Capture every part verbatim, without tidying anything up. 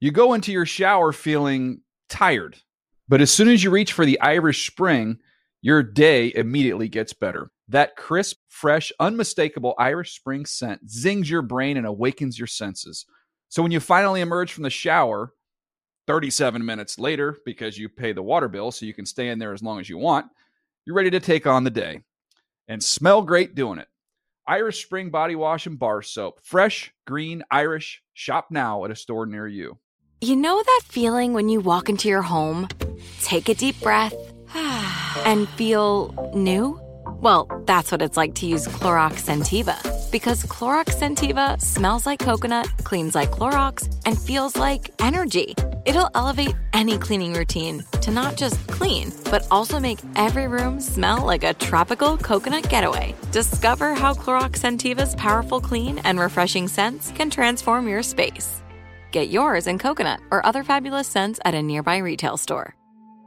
You go into your shower feeling tired, but as soon as you reach for the Irish Spring, your day immediately gets better. That crisp, fresh, unmistakable Irish Spring scent zings your brain and awakens your senses. So when you finally emerge from the shower, thirty-seven minutes later, because you pay the water bill so you can stay in there as long as you want, you're ready to take on the day and smell great doing it. Irish Spring Body Wash and Bar Soap. Fresh, green, Irish. Shop now at a store near you. You know that feeling when you walk into your home, take a deep breath, and feel new? Well, that's what it's like to use Clorox Scentiva. Because Clorox Scentiva smells like coconut, cleans like Clorox, and feels like energy. It'll elevate any cleaning routine to not just clean, but also make every room smell like a tropical coconut getaway. Discover how Clorox Scentiva's powerful clean and refreshing scents can transform your space. Get yours in coconut or other fabulous scents at a nearby retail store.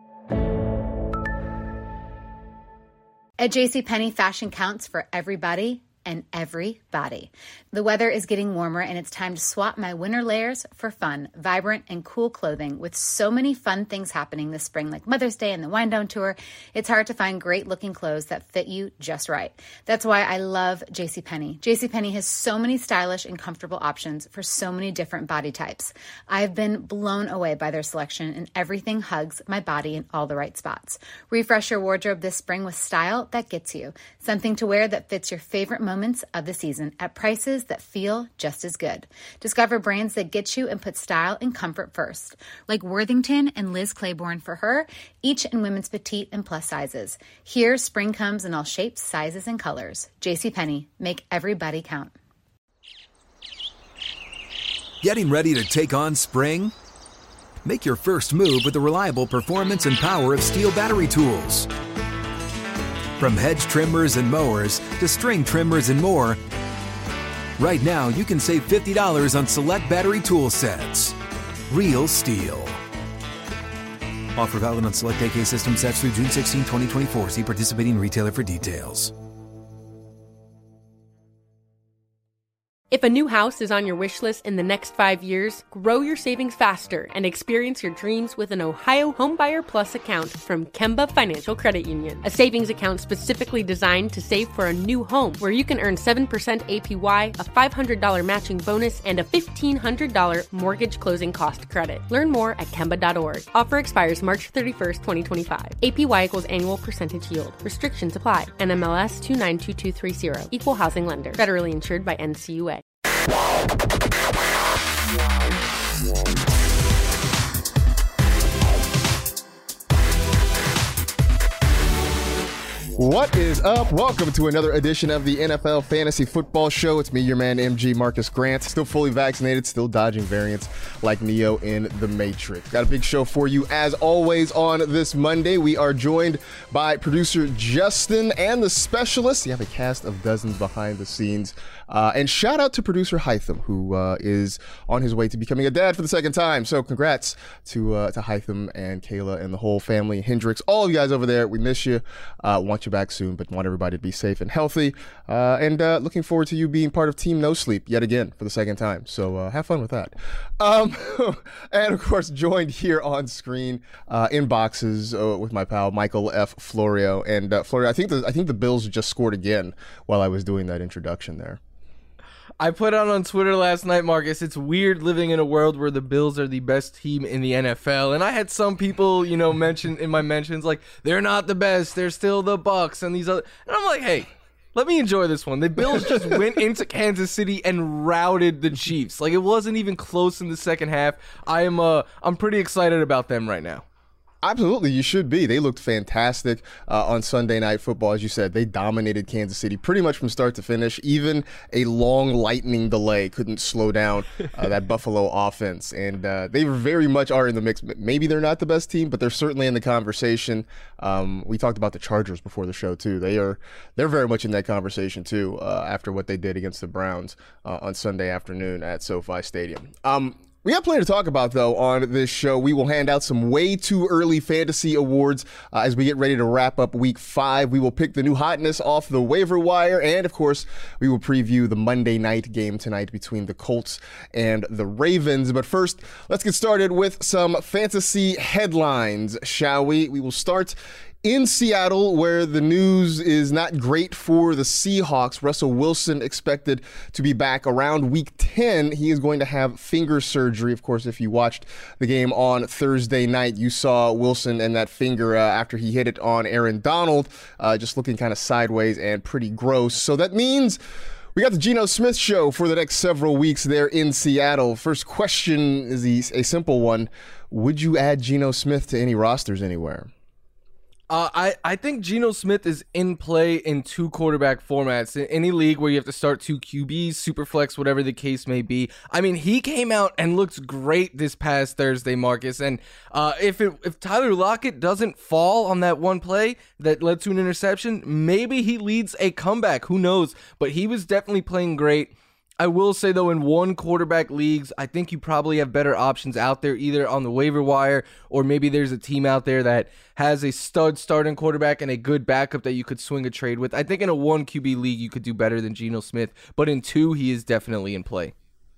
At JCPenney, fashion counts for everybody and every body. The weather is getting warmer and it's time to swap my winter layers for fun, vibrant, and cool clothing. With so many fun things happening this spring, like Mother's Day and the Wind Down Tour, it's hard to find great looking clothes that fit you just right. That's why I love JCPenney. JCPenney has so many stylish and comfortable options for so many different body types. I've been blown away by their selection, and everything hugs my body in all the right spots. Refresh your wardrobe this spring with style that gets you. Something to wear that fits your favorite moments of the season at prices that feel just as good. Discover brands that get you and put style and comfort first, like Worthington and Liz Claiborne for her, each in women's petite and plus sizes. Here, spring comes in all shapes, sizes, and colors. JCPenney, make everybody count. Getting ready to take on spring? Make your first move with the reliable performance and power of Steel battery tools. From hedge trimmers and mowers to string trimmers and more, right now you can save fifty dollars on select battery tool sets. Real Steel. Offer valid on select A K system sets through June sixteenth, twenty twenty-four. See participating retailer for details. If a new house is on your wish list in the next five years, grow your savings faster and experience your dreams with an Ohio Homebuyer Plus account from Kemba Financial Credit Union. A savings account specifically designed to save for a new home, where you can earn seven percent A P Y, a five hundred dollars matching bonus, and a fifteen hundred dollars mortgage closing cost credit. Learn more at Kemba dot org. Offer expires March thirty-first, twenty twenty-five. A P Y equals annual percentage yield. Restrictions apply. N M L S two nine two two three zero. Equal housing lender. Federally insured by N C U A. What is up? Welcome to another edition of the N F L Fantasy Football Show. It's me, your man, M G Marcus Grant. Still fully vaccinated, still dodging variants like Neo in The Matrix. Got a big show for you, as always, on this Monday. We are joined by producer Justin and the specialist. You have a cast of dozens behind the scenes. Uh, and shout out to producer Hytham, who uh, is on his way to becoming a dad for the second time. So congrats to uh, to Hytham and Kayla and the whole family, Hendrix, all of you guys over there. We miss you. Uh, want you back soon, but want everybody to be safe and healthy. Uh, and uh, looking forward to you being part of Team No Sleep yet again for the second time. So uh, have fun with that. Um, and of course, joined here on screen uh, in boxes uh, with my pal Michael F. Florio. And uh, Florio, I think the I think the Bills just scored again while I was doing that introduction there. I put out on Twitter last night, Marcus, it's weird living in a world where the Bills are the best team in the N F L. And I had some people, you know, mention in my mentions, like, they're not the best, they're still the Bucs and these other. And I'm like, hey, let me enjoy this one. The Bills just went into Kansas City and routed the Chiefs. Like, it wasn't even close in the second half. I am, uh, I'm pretty excited about them right now. Absolutely, you should be. They looked fantastic uh, on Sunday Night Football. As you said, they dominated Kansas City pretty much from start to finish. Even a long lightning delay couldn't slow down uh, that Buffalo offense. And uh, they very much are in the mix. Maybe they're not the best team, but they're certainly in the conversation. Um, we talked about the Chargers before the show, too. They are, they're very much in that conversation, too, uh, after what they did against the Browns uh, on Sunday afternoon at SoFi Stadium. Um, We have plenty to talk about, though, on this show. We will hand out some way too early fantasy awards uh, as we get ready to wrap up week five. We will pick the new hotness off the waiver wire. And, of course, we will preview the Monday night game tonight between the Colts and the Ravens. But first, let's get started with some fantasy headlines, shall we? We will start in Seattle, where the news is not great for the Seahawks. Russell Wilson expected to be back around week ten. He is going to have finger surgery. Of course, if you watched the game on Thursday night, you saw Wilson and that finger uh, after he hit it on Aaron Donald, uh, just looking kind of sideways and pretty gross. So that means we got the Geno Smith show for the next several weeks there in Seattle. First question is a simple one. Would you add Geno Smith to any rosters anywhere? Uh, I, I think Geno Smith is in play in two quarterback formats. In any league where you have to start two Q Bs, Superflex, whatever the case may be. I mean, he came out and looked great this past Thursday, Marcus. And uh, if it, if Tyler Lockett doesn't fall on that one play that led to an interception, maybe he leads a comeback. Who knows? But he was definitely playing great. I will say, though, in one quarterback leagues, I think you probably have better options out there, either on the waiver wire or maybe there's a team out there that has a stud starting quarterback and a good backup that you could swing a trade with. I think in a one Q B league, you could do better than Geno Smith, but in two, he is definitely in play.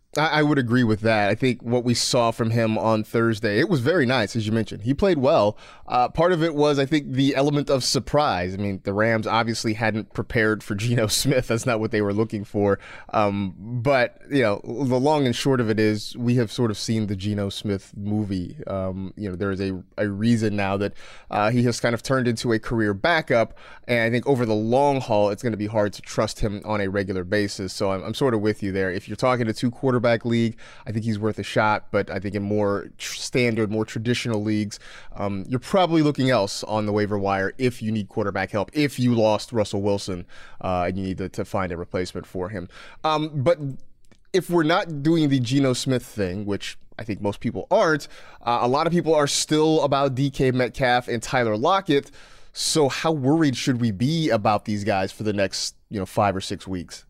I would agree with that. I think what we saw from him on Thursday, it was very nice, as you mentioned. He played well. Uh, part of it was, I think, the element of surprise. I mean, the Rams obviously hadn't prepared for Geno Smith. That's not what they were looking for. Um, but, you know, the long and short of it is we have sort of seen the Geno Smith movie. Um, you know, there is a, a reason now that uh, he has kind of turned into a career backup. And I think over the long haul, it's going to be hard to trust him on a regular basis. So I'm, I'm sort of with you there. If you're talking to two quarterbacks, Back league, I think he's worth a shot, but I think in more tr- standard, more traditional leagues, um, you're probably looking else on the waiver wire if you need quarterback help, if you lost Russell Wilson uh, and you need to, to find a replacement for him. Um, but if we're not doing the Geno Smith thing, which I think most people aren't, uh, a lot of people are still about D K Metcalf and Tyler Lockett. So how worried should we be about these guys for the next, you know, five or six weeks?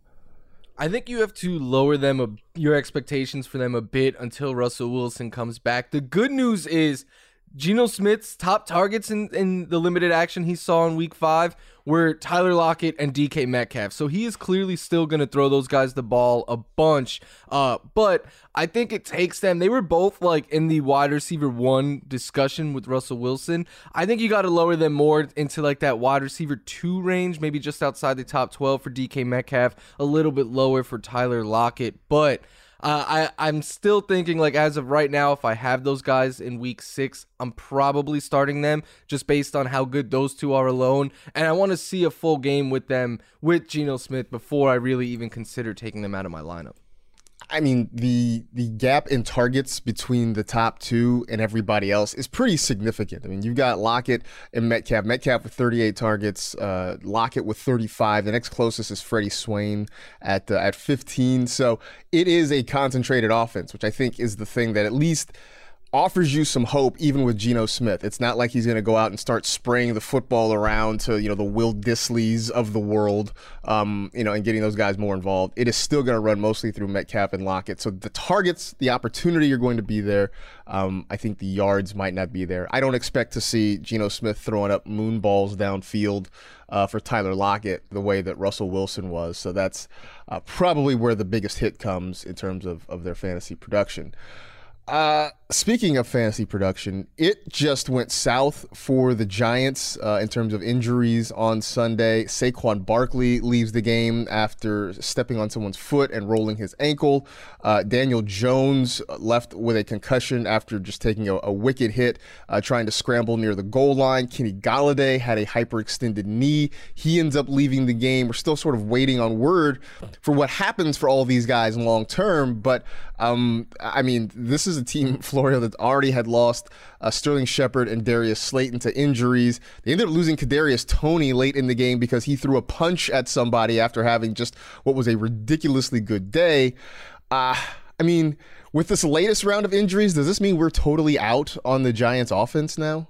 I think you have to lower them a, your expectations for them a bit until Russell Wilson comes back. The good news is Geno Smith's top targets in, in the limited action he saw in week five were Tyler Lockett and D K Metcalf. So he is clearly still going to throw those guys the ball a bunch. Uh, but I think it takes them. They were both like in the wide receiver one discussion with Russell Wilson. I think you got to lower them more into like that wide receiver two range, maybe just outside the top twelve for D K Metcalf, a little bit lower for Tyler Lockett. But Uh, I, I'm still thinking, like, as of right now, if I have those guys in week six, I'm probably starting them just based on how good those two are alone. And I want to see a full game with them, with Geno Smith, before I really even consider taking them out of my lineup. I mean, the the gap in targets between the top two and everybody else is pretty significant. I mean, you've got Lockett and Metcalf. Metcalf with thirty-eight targets, uh, Lockett with thirty-five. The next closest is Freddie Swain at uh, at fifteen. So it is a concentrated offense, which I think is the thing that at least offers you some hope even with Geno Smith. It's not like he's going to go out and start spraying the football around to, you know, the Will Disleys of the world, um, you know, and getting those guys more involved. It is still going to run mostly through Metcalf and Lockett. So the targets, the opportunity are going to be there. Um, I think the yards might not be there. I don't expect to see Geno Smith throwing up moon balls downfield uh, for Tyler Lockett the way that Russell Wilson was. So that's uh, probably where the biggest hit comes in terms of, of their fantasy production. Uh, speaking of fantasy production, it just went south for the Giants uh, in terms of injuries on Sunday. Saquon Barkley leaves the game after stepping on someone's foot and rolling his ankle. Uh, Daniel Jones left with a concussion after just taking a, a wicked hit, uh, trying to scramble near the goal line. Kenny Golladay had a hyperextended knee. He ends up leaving the game. We're still sort of waiting on word for what happens for all these guys long term, but um, I mean, this is a team, Florida, that already had lost uh, Sterling Shepard and Darius Slayton to injuries. They ended up losing Kadarius Toney late in the game because he threw a punch at somebody after having just what was a ridiculously good day. Uh, I mean, with this latest round of injuries, does this mean we're totally out on the Giants offense now?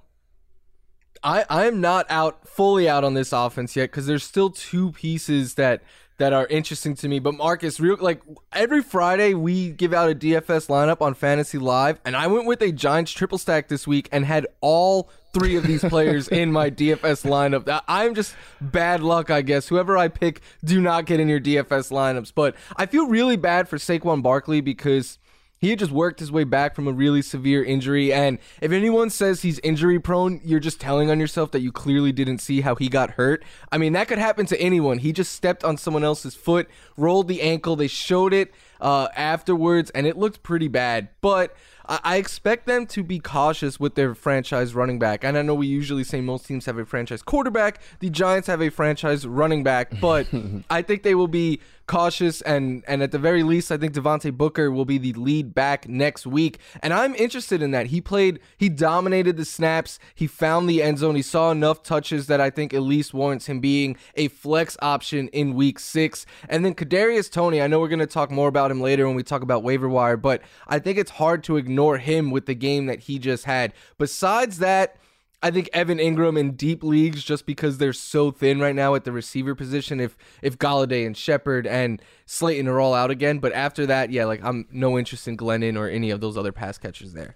I, I'm not out fully out on this offense yet because there's still two pieces that that are interesting to me. But Marcus, real like every Friday we give out a D F S lineup on Fantasy Live, and I went with a Giants triple stack this week and had all three of these players in my D F S lineup. I'm just bad luck, I guess. Whoever I pick, do not get in your D F S lineups. But I feel really bad for Saquon Barkley because he had just worked his way back from a really severe injury, and if anyone says he's injury prone, you're just telling on yourself that you clearly didn't see how he got hurt. I mean, that could happen to anyone. He just stepped on someone else's foot, rolled the ankle. They showed it uh, afterwards, and it looked pretty bad. But I-, I expect them to be cautious with their franchise running back. And I know we usually say most teams have a franchise quarterback. The Giants have a franchise running back, but I think they will be cautious, and and at the very least, I think Devontae Booker will be the lead back next week, and I'm interested in that. He played, he dominated the snaps, he found the end zone, he saw enough touches that I think at least warrants him being a flex option in week six. And then Kadarius Toney, I know we're going to talk more about him later when we talk about waiver wire, but I think it's hard to ignore him with the game that he just had. Besides that, I think Evan Ingram in deep leagues, just because they're so thin right now at the receiver position, if if Golladay and Shepard and Slayton are all out again. But after that, yeah, like I'm no interest in Glennon or any of those other pass catchers there.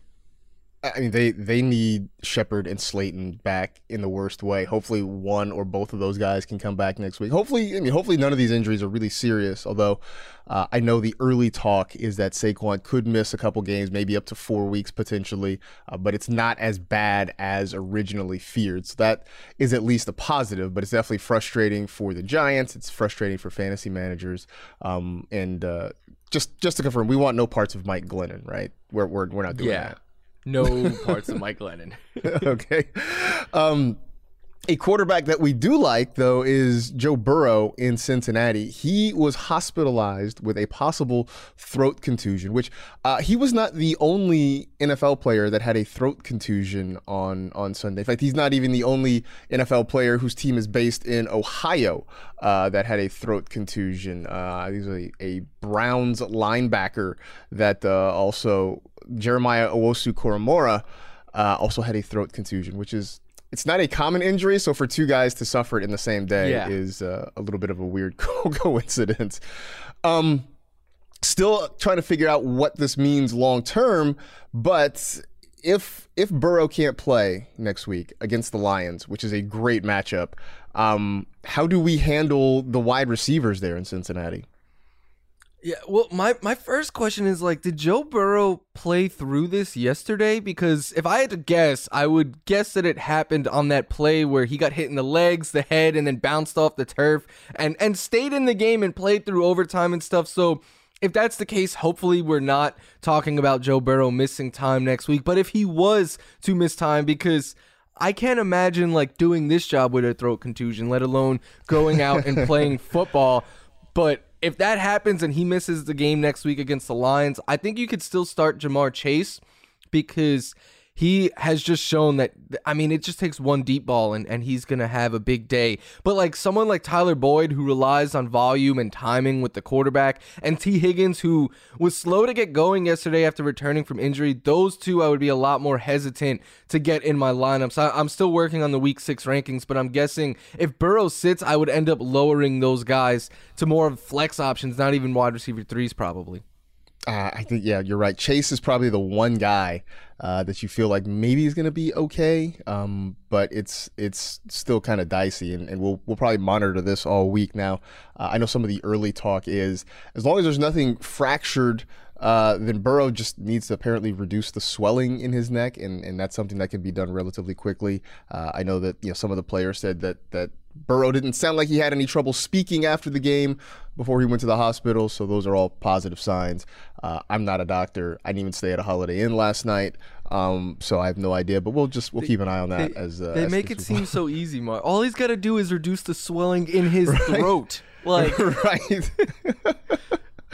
I mean, they, they need Shepard and Slayton back in the worst way. Hopefully one or both of those guys can come back next week. Hopefully, I mean, hopefully none of these injuries are really serious, although uh, I know the early talk is that Saquon could miss a couple games, maybe up to four weeks potentially, uh, but it's not as bad as originally feared. So that is at least a positive, but it's definitely frustrating for the Giants. It's frustrating for fantasy managers. Um, and uh, just just to confirm, we want no parts of Mike Glennon, right? We're, we're, we're not doing yeah. that. No parts of Mike Glennon. Okay. Um, a quarterback that we do like, though, is Joe Burrow in Cincinnati. He was hospitalized with a possible throat contusion, which uh, he was not the only N F L player that had a throat contusion on, on Sunday. In fact, he's not even the only N F L player whose team is based in Ohio uh, that had a throat contusion. Uh, he's a, a Browns linebacker that uh, also... Jeremiah Owusu-Koramoah uh, also had a throat contusion, which is, it's not a common injury, so for two guys to suffer it in the same day yeah. is uh, a little bit of a weird co- coincidence. Um, still trying to figure out what this means long term, but if if Burrow can't play next week against the Lions, which is a great matchup, um, how do we handle the wide receivers there in Cincinnati? Yeah, well, my, my first question is, like, did Joe Burrow play through this yesterday? Because if I had to guess, I would guess that it happened on that play where he got hit in the legs, the head, and then bounced off the turf and, and stayed in the game and played through overtime and stuff. So if that's the case, hopefully we're not talking about Joe Burrow missing time next week. But if he was to miss time, because I can't imagine, like, doing this job with a throat contusion, let alone going out and playing football. But if that happens and he misses the game next week against the Lions, I think you could still start Jamar Chase because he has just shown that, I mean, it just takes one deep ball and, and he's going to have a big day. But like someone like Tyler Boyd, who relies on volume and timing with the quarterback, and T. Higgins, who was slow to get going yesterday after returning from injury, those two I would be a lot more hesitant to get in my lineups. I, I'm still working on the week six rankings, but I'm guessing if Burrow sits, I would end up lowering those guys to more of flex options, not even wide receiver threes probably. Uh, I think, yeah, you're right. Chase is probably the one guy uh, that you feel like maybe he's going to be okay, um, but it's it's still kind of dicey, and, and we'll we'll probably monitor this all week. Now, uh, I know some of the early talk is as long as there's nothing fractured, uh, then Burrow just needs to apparently reduce the swelling in his neck, and, and that's something that can be done relatively quickly. Uh, I know that you know some of the players said that that Burrow didn't sound like he had any trouble speaking after the game before he went to the hospital, so those are all positive signs. Uh, I'm not a doctor. I didn't even stay at a Holiday Inn last night, um, so I have no idea. But we'll just we'll they, keep an eye on that. They, as uh, they as make it seem so easy, Mark. All he's got to do is reduce the swelling in his right? throat, like right.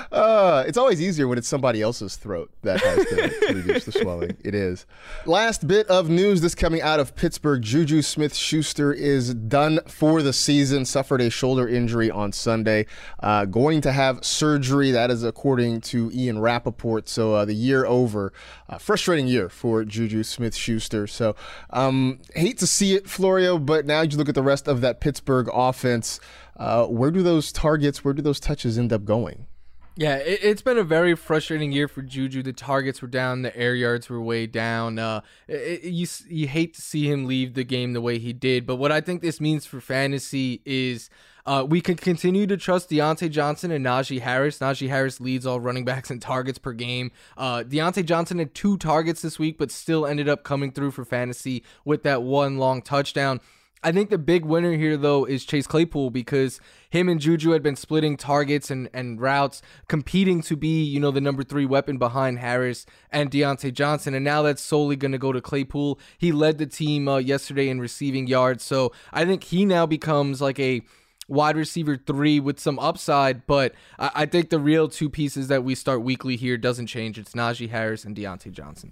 Uh, it's always easier when it's somebody else's throat that has to, to reduce the swelling. It is. Last bit of news, this coming out of Pittsburgh. Juju Smith-Schuster is done for the season, suffered a shoulder injury on Sunday. Uh, going to have surgery, that is according to Ian Rappaport. So uh, the year over. Uh, frustrating year for Juju Smith-Schuster. So um, hate to see it, Florio, but now you look at the rest of that Pittsburgh offense. Uh, where do those targets, where do those touches end up going? Yeah, it, it's been a very frustrating year for Juju. The targets were down, the air yards were way down. Uh, it, it, you you hate to see him leave the game the way he did, but what I think this means for fantasy is uh, we can continue to trust Deontay Johnson and Najee Harris. Najee Harris leads all running backs in targets per game. Uh, Deontay Johnson had two targets this week, but still ended up coming through for fantasy with that one long touchdown. I think the big winner here, though, is Chase Claypool, because him and Juju had been splitting targets and, and routes, competing to be, you know, the number three weapon behind Harris and Deontay Johnson. And now that's solely going to go to Claypool. He led the team uh, yesterday in receiving yards. So I think he now becomes like a wide receiver three with some upside. But I, I think the real two pieces that we start weekly here doesn't change. It's Najee Harris and Deontay Johnson.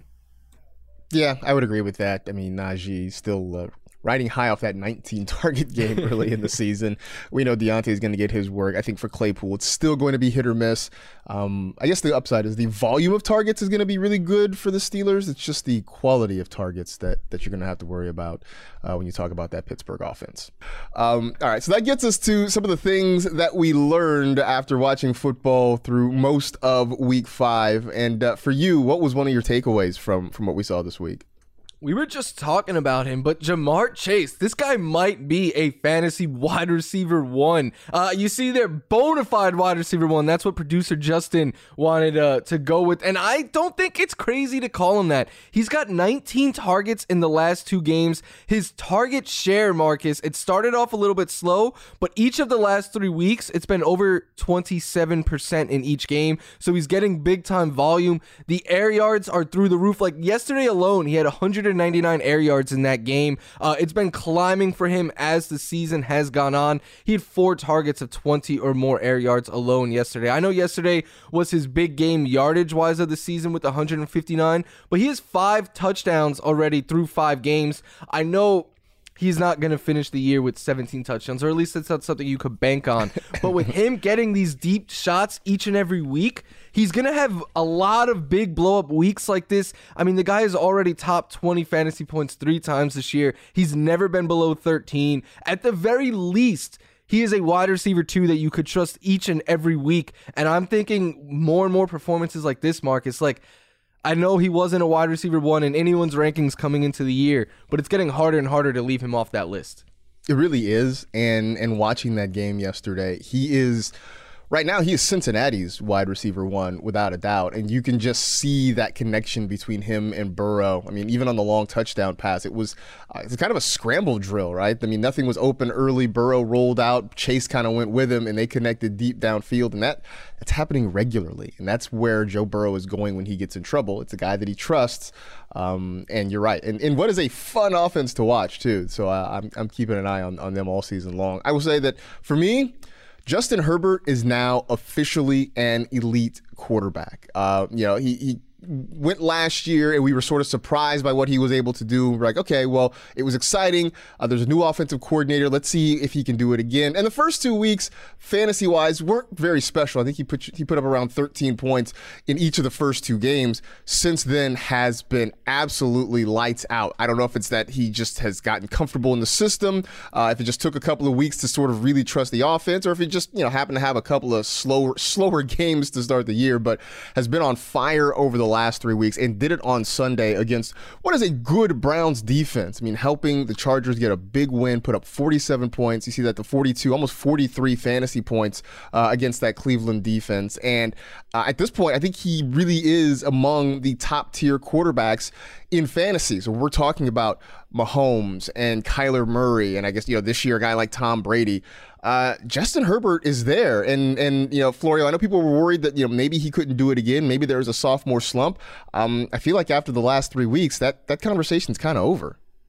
Yeah, I would agree with that. I mean, Najee still uh, riding high off that nineteen target game early in the season. We know Deontay is going to get his work. I think for Claypool, it's still going to be hit or miss. Um, I guess the upside is the volume of targets is going to be really good for the Steelers. It's just the quality of targets that, that you're going to have to worry about uh, when you talk about that Pittsburgh offense. Um, all right, so that gets us to some of the things that we learned after watching football through most of week five. And uh, for you, what was one of your takeaways from, from what we saw this week? We were just talking about him, but Ja'Marr Chase, this guy might be a fantasy wide receiver one. Uh, you see there, bona fide wide receiver one. That's what producer Justin wanted uh, to go with. And I don't think it's crazy to call him that. He's got nineteen targets in the last two games. His target share, Marcus, it started off a little bit slow, but each of the last three weeks, it's been over twenty-seven percent in each game. So he's getting big time volume. The air yards are through the roof. Like yesterday alone, he had one hundred ninety-nine air yards in that game. Uh, it's been climbing for him as the season has gone on. He had four targets of twenty or more air yards alone yesterday. I know yesterday was his big game yardage-wise of the season with one hundred fifty-nine, but he has five touchdowns already through five games. I know he's not going to finish the year with seventeen touchdowns, or at least that's not something you could bank on. But with him getting these deep shots each and every week, he's going to have a lot of big blow-up weeks like this. I mean, the guy is already top twenty fantasy points three times this year. He's never been below thirteen. At the very least, he is a wide receiver two that you could trust each and every week. And I'm thinking more and more performances like this, Marcus, like, I know he wasn't a wide receiver one in anyone's rankings coming into the year, but it's getting harder and harder to leave him off that list. It really is. And and watching that game yesterday, he is, right now, he is Cincinnati's wide receiver one, without a doubt. And you can just see that connection between him and Burrow. I mean, even on the long touchdown pass, it was uh, it's kind of a scramble drill, right? I mean, nothing was open early. Burrow rolled out. Chase kind of went with him, and they connected deep downfield. And that that's happening regularly. And that's where Joe Burrow is going when he gets in trouble. It's a guy that he trusts. Um, and you're right. And, and what is a fun offense to watch, too. So uh, I'm, I'm keeping an eye on, on them all season long. I will say that for me, Justin Herbert is now officially an elite quarterback. Uh, you know, he, he went last year and we were sort of surprised by what he was able to do. We're like, okay, well, it was exciting. Uh, there's a new offensive coordinator. Let's see if he can do it again. And the first two weeks, fantasy-wise, weren't very special. I think he put he put up around thirteen points in each of the first two games. Since then, has been absolutely lights out. I don't know if it's that he just has gotten comfortable in the system, uh, if it just took a couple of weeks to sort of really trust the offense, or if he just, you know, happened to have a couple of slower slower games to start the year, but has been on fire over the last three weeks and did it on Sunday against what is a good Browns defense. I mean, helping the Chargers get a big win, put up forty-seven points. You see that the forty-two, almost forty-three fantasy points uh, against that Cleveland defense. And uh, at this point, I think he really is among the top tier quarterbacks in fantasy. So we're talking about Mahomes and Kyler Murray, and I guess, you know, this year a guy like Tom Brady. Uh, Justin Herbert is there. And, and, you know, Florio, I know people were worried that, you know, maybe he couldn't do it again. Maybe there was a sophomore slump. Um, I feel like after the last three weeks, that, that conversation's kind of over.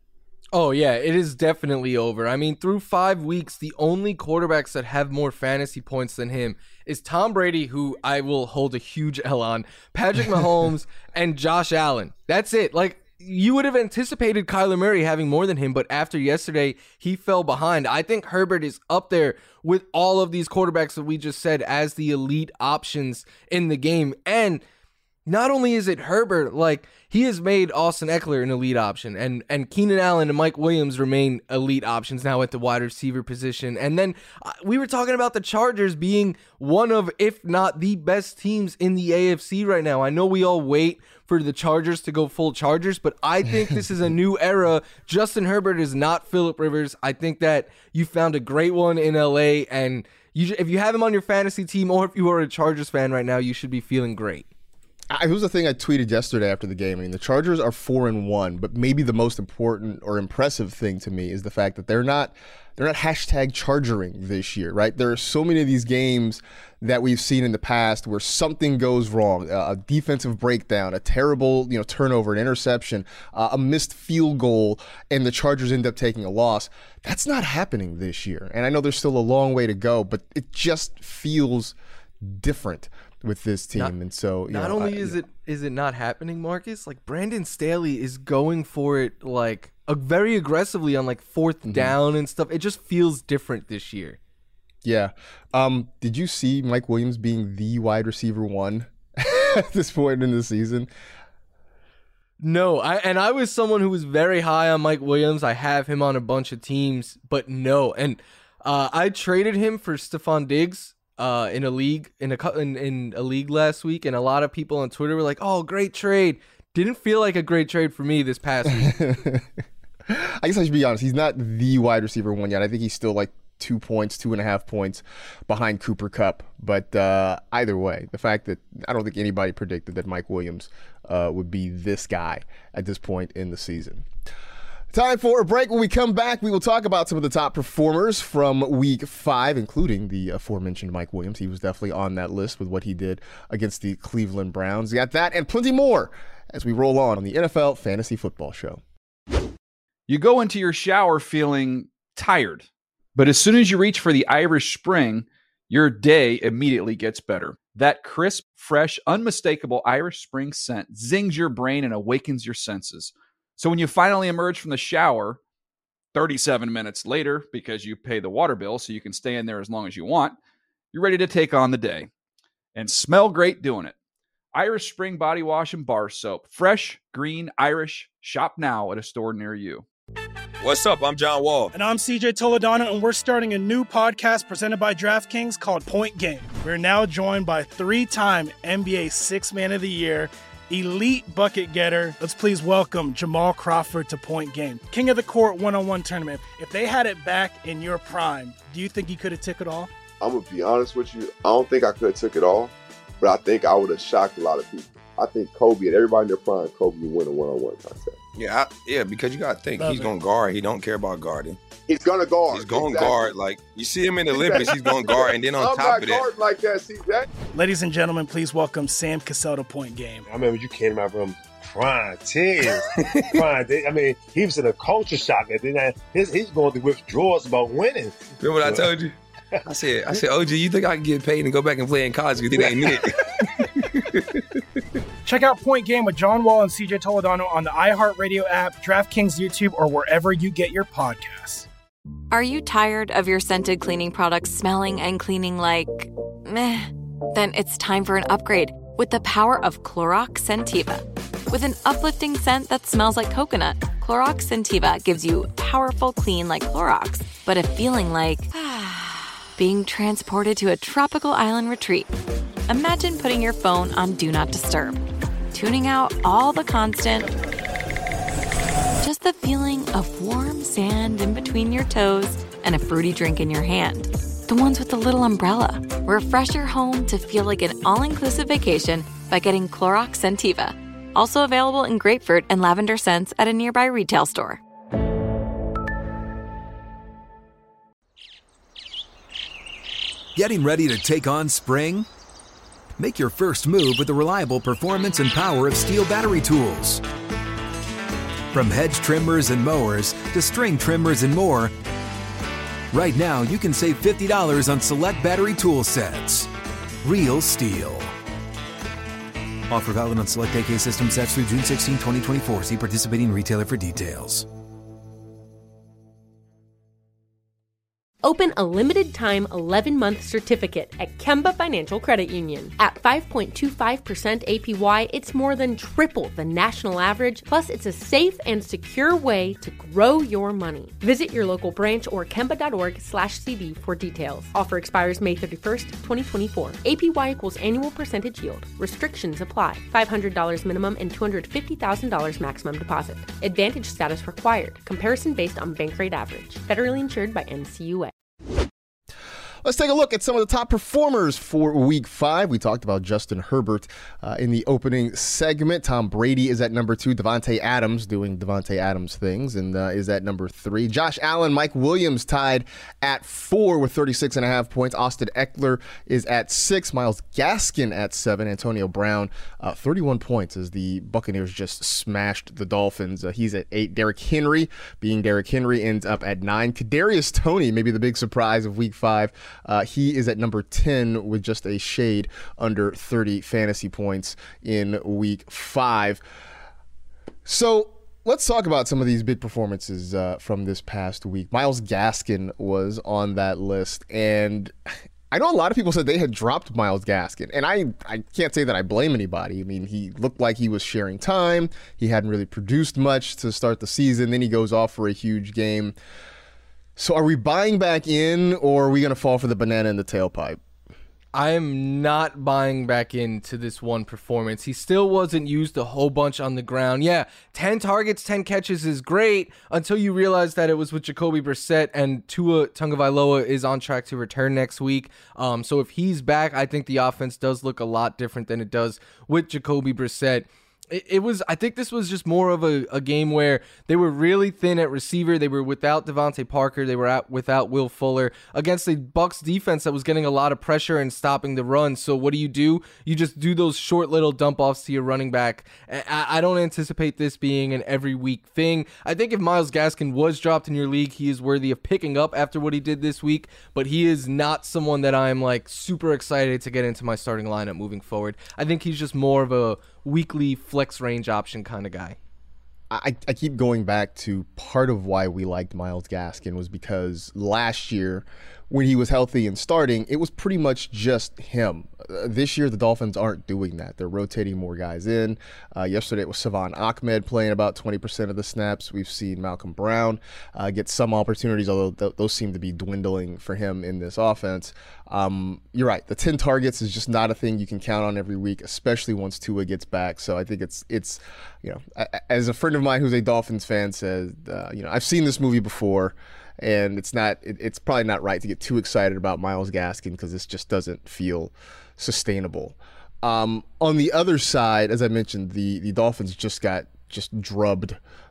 Oh, yeah, it is definitely over. I mean, through five weeks, the only quarterbacks that have more fantasy points than him is Tom Brady, who I will hold a huge L on, Patrick Mahomes, and Josh Allen. That's it. Like, you would have anticipated Kyler Murray having more than him, but after yesterday, he fell behind. I think Herbert is up there with all of these quarterbacks that we just said as the elite options in the game. And not only is it Herbert, like, he has made Austin Eckler an elite option, and and Keenan Allen and Mike Williams remain elite options now at the wide receiver position. And then uh, we were talking about the Chargers being one of, if not the best teams in the A F C right now. I know we all wait for the Chargers to go full Chargers, but I think this is a new era. Justin Herbert is not Phillip Rivers. I think that you found a great one in L A, and you, if you have him on your fantasy team, or if you are a Chargers fan right now, you should be feeling great. It was the thing I tweeted yesterday after the game. I mean, the Chargers are four and one, but maybe the most important or impressive thing to me is the fact that they're not they're not hashtag chargering this year, right? There are so many of these games that we've seen in the past where something goes wrong, a defensive breakdown, a terrible, you know, turnover, an interception, uh, a missed field goal, and the Chargers end up taking a loss. That's not happening this year. And I know there's still a long way to go, but it just feels different with this team. Not, and so you not know, only I, is it is it not happening, Marcus, like Brandon Staley is going for it like uh, very aggressively on like fourth mm-hmm. down and stuff. It just feels different this year. Yeah. Um, did you see Mike Williams being the wide receiver one at this point in the season? No, I and I was someone who was very high on Mike Williams. I have him on a bunch of teams, but no. And uh, I traded him for Stephon Diggs uh, in a league in a in, in a league last week, and a lot of people on Twitter were like, "Oh, great trade." Didn't feel like a great trade for me this past week. I guess I should be honest. He's not the wide receiver one yet. I think he's still like two points, two and a half points behind Cooper Kupp. But uh, either way, the fact that I don't think anybody predicted that Mike Williams uh, would be this guy at this point in the season. Time for a break. When we come back, we will talk about some of the top performers from week five, including the aforementioned Mike Williams. He was definitely on that list with what he did against the Cleveland Browns. We got that and plenty more as we roll on on the N F L Fantasy Football Show. You go into your shower feeling tired, but as soon as you reach for the Irish Spring, your day immediately gets better. That crisp, fresh, unmistakable Irish Spring scent zings your brain and awakens your senses. So when you finally emerge from the shower, thirty-seven minutes later, because you pay the water bill so you can stay in there as long as you want, you're ready to take on the day and smell great doing it. Irish Spring Body Wash and Bar Soap. Fresh, green, Irish. Shop now at a store near you. What's up? I'm John Wall. And I'm C J Toledano, and we're starting a new podcast presented by DraftKings called Point Game. We're now joined by three-time N B A Sixth Man of the Year, elite bucket getter. Let's please welcome Jamal Crawford to Point Game. King of the Court one-on-one tournament. If they had it back in your prime, do you think you could have took it all? I'm going to be honest with you. I don't think I could have took it all, but I think I would have shocked a lot of people. I think Kobe and everybody in their prime, Kobe would win a one-on-one contest. Yeah, I, yeah, because you got to think, Love he's going to guard. He don't care about guarding. He's going to guard. He's going to exactly. guard. Like, you see him in the Olympics, he's going to guard. And then on I'm top of that. I'm not guarding like that, C J. Ladies and gentlemen, please welcome Sam Cassell to Point Game. I remember you came out from prime tears. prime, I mean, he was in a culture shock. And then his, he's going through withdrawals about winning. Remember what I told you? I said, I said, O G, you think I can get paid and go back and play in college because it ain't it? Check out Point Game with John Wall and C J Toledano on the iHeartRadio app, DraftKings YouTube, or wherever you get your podcasts. Are you tired of your scented cleaning products smelling and cleaning like meh? Then it's time for an upgrade with the power of Clorox Scentiva. With an uplifting scent that smells like coconut, Clorox Scentiva gives you powerful clean like Clorox, but a feeling like being transported to a tropical island retreat. Imagine putting your phone on Do Not Disturb, tuning out all the constant, just the feeling of warm sand in between your toes and a fruity drink in your hand. The ones with the little umbrella. Refresh your home to feel like an all-inclusive vacation by getting Clorox Scentiva. Also available in grapefruit and lavender scents at a nearby retail store. Getting ready to take on spring? Make your first move with the reliable performance and power of Steel battery tools. From hedge trimmers and mowers to string trimmers and more, right now you can save fifty dollars on select battery tool sets. Real STIHL. Offer valid on select A K system sets through June sixteenth, twenty twenty-four. See participating retailer for details. Open a limited-time eleven-month certificate at Kemba Financial Credit Union. At five point two five percent A P Y, it's more than triple the national average, plus it's a safe and secure way to grow your money. Visit your local branch or kemba.org slash CD for details. Offer expires May thirty-first, twenty twenty-four. A P Y equals annual percentage yield. Restrictions apply. five hundred dollars minimum and two hundred fifty thousand dollars maximum deposit. Advantage status required. Comparison based on bank rate average. Federally insured by N C U A. Let's take a look at some of the top performers for week five. We talked about Justin Herbert uh, in the opening segment. Tom Brady is at number two. Davante Adams doing Davante Adams things and uh, is at number three. Josh Allen, Mike Williams tied at four with thirty-six and a half points. Austin Eckler is at six. Myles Gaskin at seven. Antonio Brown, uh, thirty-one points as the Buccaneers just smashed the Dolphins. Uh, he's at eight. Derrick Henry, being Derrick Henry, ends up at nine. Kadarius Toney, maybe the big surprise of week five. Uh, he is at number ten with just a shade under thirty fantasy points in week five. So let's talk about some of these big performances uh, from this past week. Myles Gaskin was on that list, and I know a lot of people said they had dropped Myles Gaskin, and I, I can't say that I blame anybody. I mean, he looked like he was sharing time. He hadn't really produced much to start the season. Then he goes off for a huge game. So are we buying back in, or are we going to fall for the banana in the tailpipe? I am not buying back into this one performance. He still wasn't used a whole bunch on the ground. Yeah, ten targets, ten catches is great until you realize that it was with Jacoby Brissett, and Tua Tagovailoa is on track to return next week. Um, so if he's back, I think the offense does look a lot different than it does with Jacoby Brissett. It, it was, I think this was just more of a, a game where they were really thin at receiver. They were without Devontae Parker. They were at, without Will Fuller against a Bucs defense that was getting a lot of pressure and stopping the run. So what do you do? You just do those short little dump offs to your running back. I, I don't anticipate this being an every week thing. I think if Myles Gaskin was dropped in your league, he is worthy of picking up after what he did this week, but he is not someone that I'm like super excited to get into my starting lineup moving forward. I think he's just more of a weekly flex range option kind of guy. I, I keep going back to part of why we liked Myles Gaskin was because last year when he was healthy and starting, it was pretty much just him. Uh, this year, the Dolphins aren't doing that. They're rotating more guys in. Uh, yesterday, it was Savon Ahmed playing about twenty percent of the snaps. We've seen Malcolm Brown uh, get some opportunities, although th- those seem to be dwindling for him in this offense. Um, you're right. The ten targets is just not a thing you can count on every week, especially once Tua gets back. So I think it's, it's you know, as a friend of mine who's a Dolphins fan says, uh, you know, I've seen this movie before. And it's not. It, it's probably not right to get too excited about Myles Gaskin because this just doesn't feel sustainable. Um, on the other side, as I mentioned, the the Dolphins just got just drubbed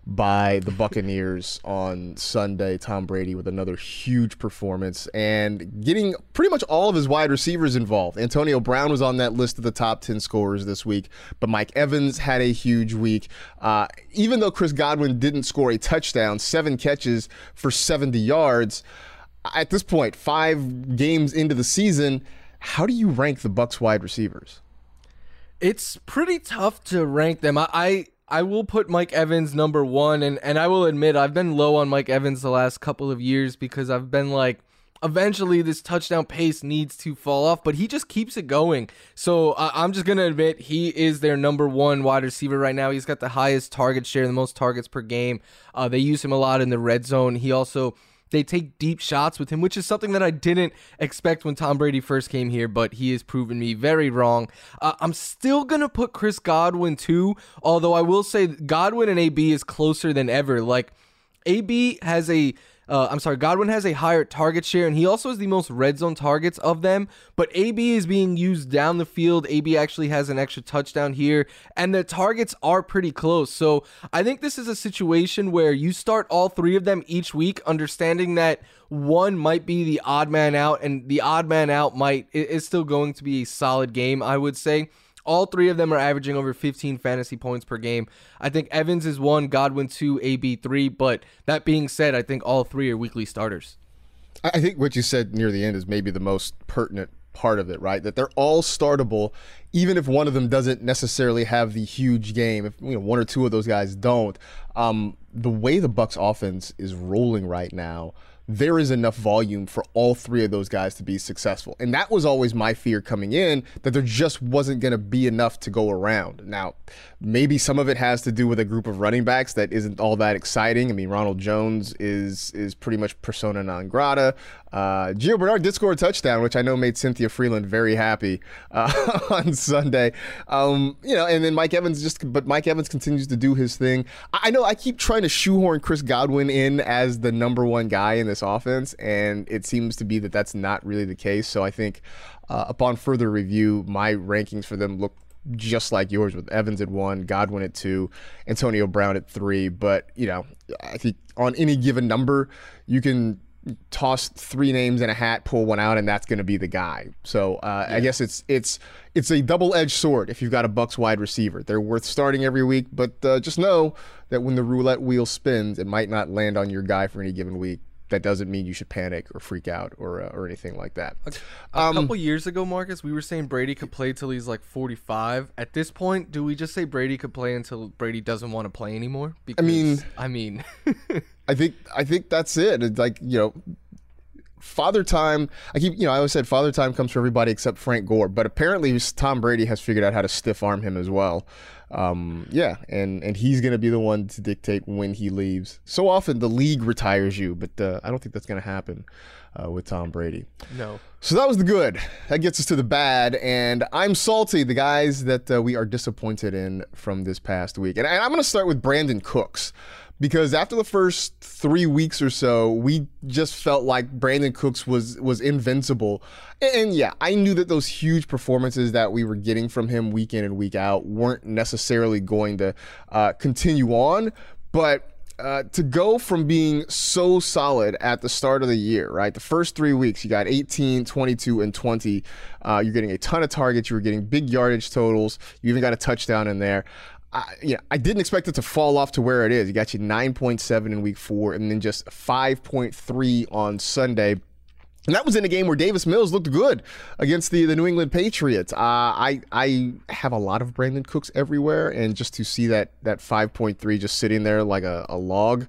by the Buccaneers on Sunday. Tom Brady with another huge performance and getting pretty much all of his wide receivers involved. Antonio Brown was on that list of the top ten scorers this week, but Mike Evans had a huge week. Uh, even though Chris Godwin didn't score a touchdown, seven catches for seventy yards. At this point, five games into the season, how do you rank the Bucs wide receivers? It's pretty tough to rank them. I, I I will put Mike Evans number one, and, and I will admit I've been low on Mike Evans the last couple of years because I've been like, eventually this touchdown pace needs to fall off, but he just keeps it going. So uh, I'm just going to admit he is their number one wide receiver right now. He's got the highest target share, the most targets per game. Uh, they use him a lot in the red zone. He also... They take deep shots with him, which is something that I didn't expect when Tom Brady first came here, but he has proven me very wrong. Uh, I'm still going to put Chris Godwin too, although I will say Godwin and A B is closer than ever. Like, A B has a... Uh, I'm sorry, Godwin has a higher target share, and he also has the most red zone targets of them, but A B is being used down the field. A B actually has an extra touchdown here, and the targets are pretty close. So I think this is a situation where you start all three of them each week, understanding that one might be the odd man out, and the odd man out might is still going to be a solid game, I would say. All three of them are averaging over fifteen fantasy points per game. I think Evans is one, Godwin two, A B three. But that being said, I think all three are weekly starters. I think what you said near the end is maybe the most pertinent part of it, right? That they're all startable, even if one of them doesn't necessarily have the huge game. If you know one or two of those guys don't, um, the way the Bucs offense is rolling right now, there is enough volume for all three of those guys to be successful. And that was always my fear coming in, that there just wasn't going to be enough to go around. Now, maybe some of it has to do with a group of running backs that isn't all that exciting. I mean, Ronald Jones is is pretty much persona non grata. Uh, Gio Bernard did score a touchdown, which I know made Cynthia Freeland very happy uh, on Sunday. Um, you know, and then Mike Evans just, but Mike Evans continues to do his thing. I know I keep trying to shoehorn Chris Godwin in as the number one guy in this offense, and it seems to be that that's not really the case. So I think uh, upon further review, my rankings for them look just like yours, with Evans at one, Godwin at two, Antonio Brown at three. But, you know, I think on any given number, you can toss three names in a hat, pull one out, and that's going to be the guy. So uh, yeah. I guess it's it's it's a double-edged sword if you've got a Bucs wide receiver. They're worth starting every week, but uh, just know that when the roulette wheel spins, it might not land on your guy for any given week. That doesn't mean you should panic or freak out or uh, or anything like that. A, a um, couple years ago, Marcus, we were saying Brady could play till he's like forty-five. At this point, do we just say Brady could play until Brady doesn't want to play anymore? Because, I mean, I mean, I think I think that's it. It's like, you know, Father Time. I keep, you know, I always said Father Time comes for everybody except Frank Gore, but apparently Tom Brady has figured out how to stiff arm him as well. Um, yeah, and, and he's going to be the one to dictate when he leaves. So often the league retires you, but uh, I don't think that's going to happen uh, with Tom Brady. No. So that was the good. That gets us to the bad, and I'm salty, the guys that uh, we are disappointed in from this past week. And, and I'm going to start with Brandon Cooks, because after the first three weeks or so, we just felt like Brandon Cooks was was invincible. And, and yeah, I knew that those huge performances that we were getting from him week in and week out weren't necessarily going to uh, continue on. But uh, to go from being so solid at the start of the year, right? The first three weeks, you got eighteen, twenty-two, and twenty. Uh, you're getting a ton of targets. You were getting big yardage totals. You even got a touchdown in there. I, you know, I didn't expect it to fall off to where it is. You got you nine point seven in week four and then just five point three on Sunday. And that was in a game where Davis Mills looked good against the, the New England Patriots. Uh, I I have a lot of Brandon Cooks everywhere, and just to see that that five point three just sitting there like a, a log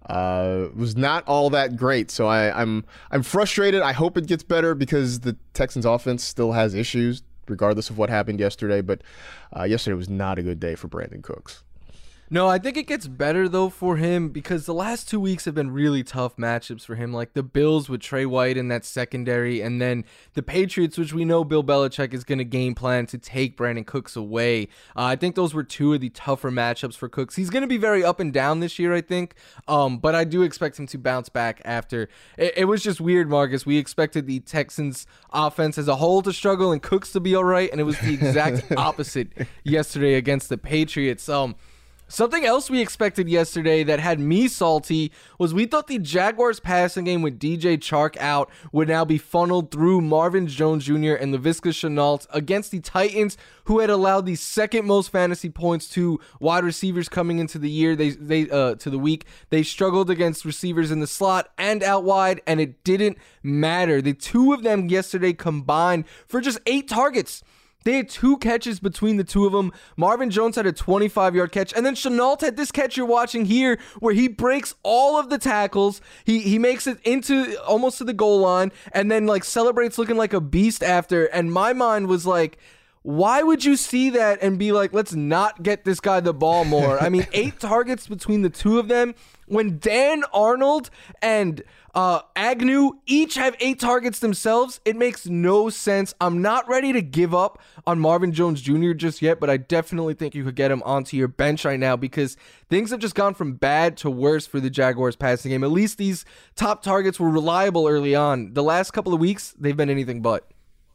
uh, was not all that great. So I, I'm I'm frustrated. I hope it gets better because the Texans offense still has issues, regardless of what happened yesterday. But uh, yesterday was not a good day for Brandon Cooks. No, I think it gets better, though, for him because the last two weeks have been really tough matchups for him, like the Bills with Trey White in that secondary, and then the Patriots, which we know Bill Belichick is going to game plan to take Brandon Cooks away. Uh, I think those were two of the tougher matchups for Cooks. He's going to be very up and down this year, I think, um, but I do expect him to bounce back after. It, it was just weird, Marcus. We expected the Texans offense as a whole to struggle and Cooks to be all right, and it was the exact opposite yesterday against the Patriots. Um, Something else we expected yesterday that had me salty was we thought the Jaguars passing game with D J Chark out would now be funneled through Marvin Jones Junior and Laviska Shenault against the Titans, who had allowed the second most fantasy points to wide receivers coming into the year. They they uh to the week. They struggled against receivers in the slot and out wide, and it didn't matter. The two of them yesterday combined for just eight targets. They had two catches between the two of them. Marvin Jones had a twenty-five-yard catch, and then Shenault had this catch you're watching here where he breaks all of the tackles. He he makes it into almost to the goal line, and then like celebrates looking like a beast after. And my mind was like, why would you see that and be like, let's not get this guy the ball more? I mean, eight targets between the two of them. When Dan Arnold and uh, Agnew each have eight targets themselves, it makes no sense. I'm not ready to give up on Marvin Jones Junior just yet, but I definitely think you could get him onto your bench right now because things have just gone from bad to worse for the Jaguars passing game. At least these top targets were reliable early on. The last couple of weeks, they've been anything but.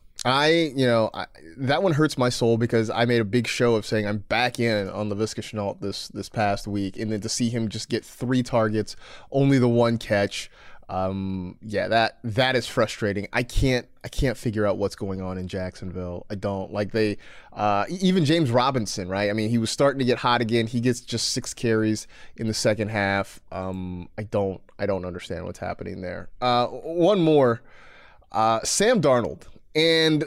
I, you know, I, that one hurts my soul because I made a big show of saying I'm back in on Laviska Shenault this this past week, and then to see him just get three targets, only the one catch, Um, yeah, that that is frustrating. I can't I can't figure out what's going on in Jacksonville. I don't like they uh, even James Robinson, right? I mean, he was starting to get hot again. He gets just six carries in the second half. Um, I don't I don't understand what's happening there. Uh, one more, uh, Sam Darnold, and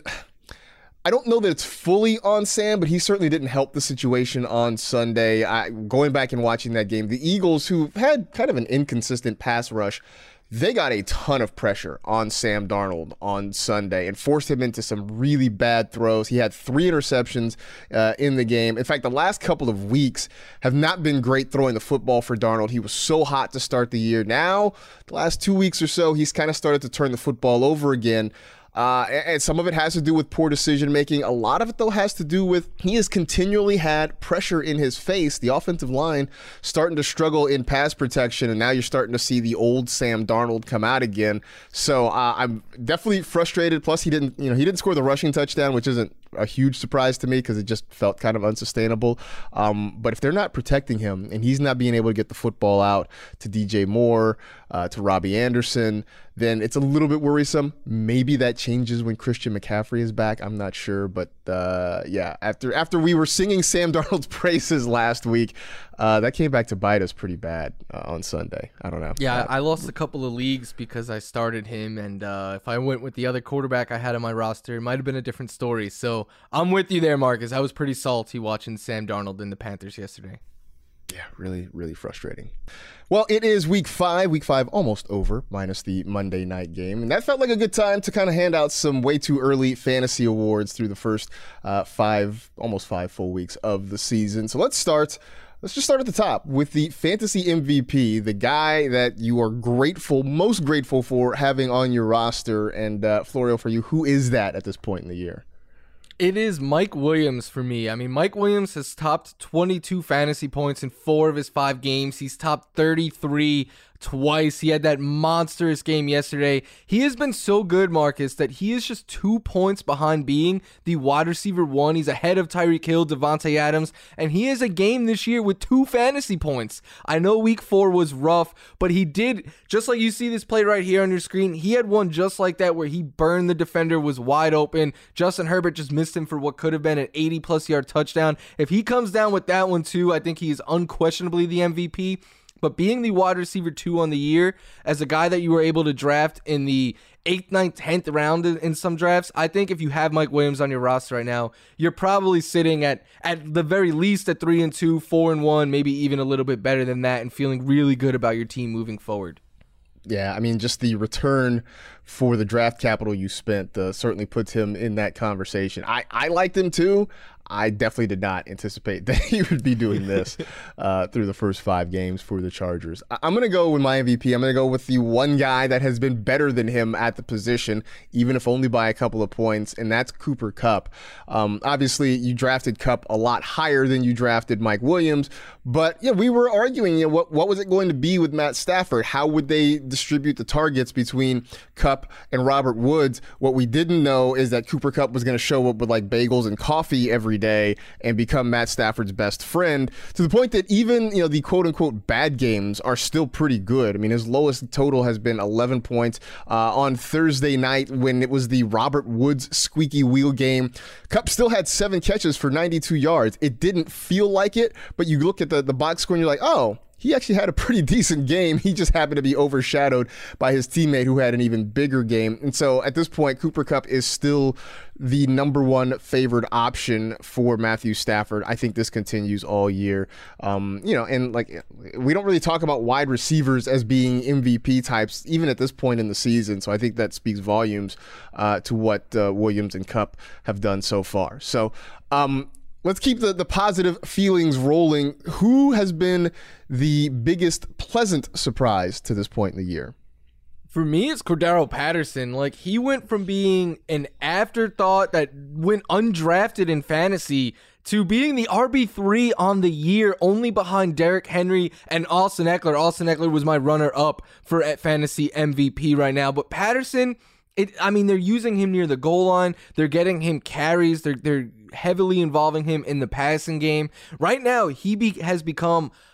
I don't know that it's fully on Sam, but he certainly didn't help the situation on Sunday. I, going back and watching that game, the Eagles, who had kind of an inconsistent pass rush, they got a ton of pressure on Sam Darnold on Sunday and forced him into some really bad throws. He had three interceptions uh, in the game. In fact, the last couple of weeks have not been great throwing the football for Darnold. He was so hot to start the year. Now, the last two weeks or so, he's kind of started to turn the football over again. Uh, and some of it has to do with poor decision making. A lot of it, though, has to do with he has continually had pressure in his face. The offensive line starting to struggle in pass protection, and now you're starting to see the old Sam Darnold come out again. So uh, I'm definitely frustrated. Plus, he didn't, you know, he didn't score the rushing touchdown, which isn't a huge surprise to me because it just felt kind of unsustainable. Um, but if they're not protecting him and he's not being able to get the football out to D J Moore, uh, to Robbie Anderson, then it's a little bit worrisome. Maybe that changes when Christian McCaffrey is back. I'm not sure. But uh, yeah, after after we were singing Sam Darnold's praises last week, uh, that came back to bite us pretty bad uh, on Sunday. I don't know. Yeah, uh, I lost a couple of leagues because I started him. And uh, if I went with the other quarterback I had on my roster, it might have been a different story. So I'm with you there, Marcus. I was pretty salty watching Sam Darnold in the Panthers yesterday. Yeah, really, really frustrating. Well, it is week five. Week five almost over, minus the Monday night game. And that felt like a good time to kind of hand out some way too early fantasy awards through the first uh, five, almost five full weeks of the season. So let's start. Let's just start at the top with the fantasy M V P, the guy that you are grateful, most grateful for having on your roster. And uh, Florio, for you, who is that at this point in the year? It is Mike Williams for me. I mean, Mike Williams has topped twenty-two fantasy points in four of his five games. He's topped thirty-three twice. He had that monstrous game yesterday. He has been so good, Marcus, that he is just two points behind being the wide receiver one. He's ahead of Tyreek Hill, Devontae Adams, and he has a game this year with two fantasy points. I know week four was rough, but he did, just like you see this play right here on your screen, he had one just like that where he burned the defender, was wide open. Justin Herbert just missed him for what could have been an eighty plus yard touchdown. If he comes down with that one too, I think he is unquestionably the M V P. But being the wide receiver two on the year, as a guy that you were able to draft in the eighth, ninth, tenth round in some drafts, I think if you have Mike Williams on your roster right now, you're probably sitting at, at the very least at three and two, four and one, maybe even a little bit better than that, and feeling really good about your team moving forward. Yeah, I mean, just the return for the draft capital you spent uh, certainly puts him in that conversation. I, I liked him too. I definitely did not anticipate that he would be doing this uh, through the first five games for the Chargers. I- I'm going to go with my M V P. I'm going to go with the one guy that has been better than him at the position, even if only by a couple of points, and that's Cooper Kupp. Um, obviously, you drafted Kupp a lot higher than you drafted Mike Williams, but yeah, we were arguing, you know, what, what was it going to be with Matt Stafford? How would they distribute the targets between Kupp and Robert Woods? What we didn't know is that Cooper Kupp was going to show up with like bagels and coffee every day and become Matt Stafford's best friend, to the point that even, you know, the quote unquote bad games are still pretty good. I mean, his lowest total has been eleven points uh, on Thursday night when it was the Robert Woods squeaky wheel game. Kupp still had seven catches for ninety-two yards. It didn't feel like it, but you look at the, the box score and you're like, oh, he actually had a pretty decent game. He just happened to be overshadowed by his teammate who had an even bigger game. And so at this point, Cooper Kupp is still the number one favored option for Matthew Stafford. I think this continues all year. Um, you know, and like, we don't really talk about wide receivers as being M V P types, even at this point in the season. So I think that speaks volumes uh, to what uh, Williams and Kupp have done so far. So, um, let's keep the, the positive feelings rolling. Who has been the biggest pleasant surprise to this point in the year? For me, it's Cordero Patterson. Like, he went from being an afterthought that went undrafted in fantasy to being the R B three on the year, only behind Derrick Henry and Austin Eckler. Austin Eckler was my runner-up for fantasy M V P right now. But Patterson, it, I mean, they're using him near the goal line. They're getting him carries. They're they're heavily involving him in the passing game. Right now, he be, has become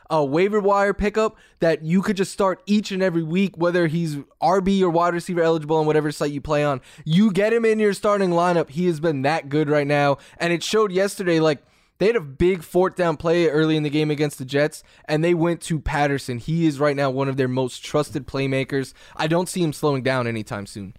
a waiver wire pickup that you could just start each and every week, whether he's R B or wide receiver eligible on whatever site you play on. You get him in your starting lineup. He has been that good right now. And it showed yesterday, like, they had a big fourth down play early in the game against the Jets, and they went to Patterson. He is right now one of their most trusted playmakers. I don't see him slowing down anytime soon.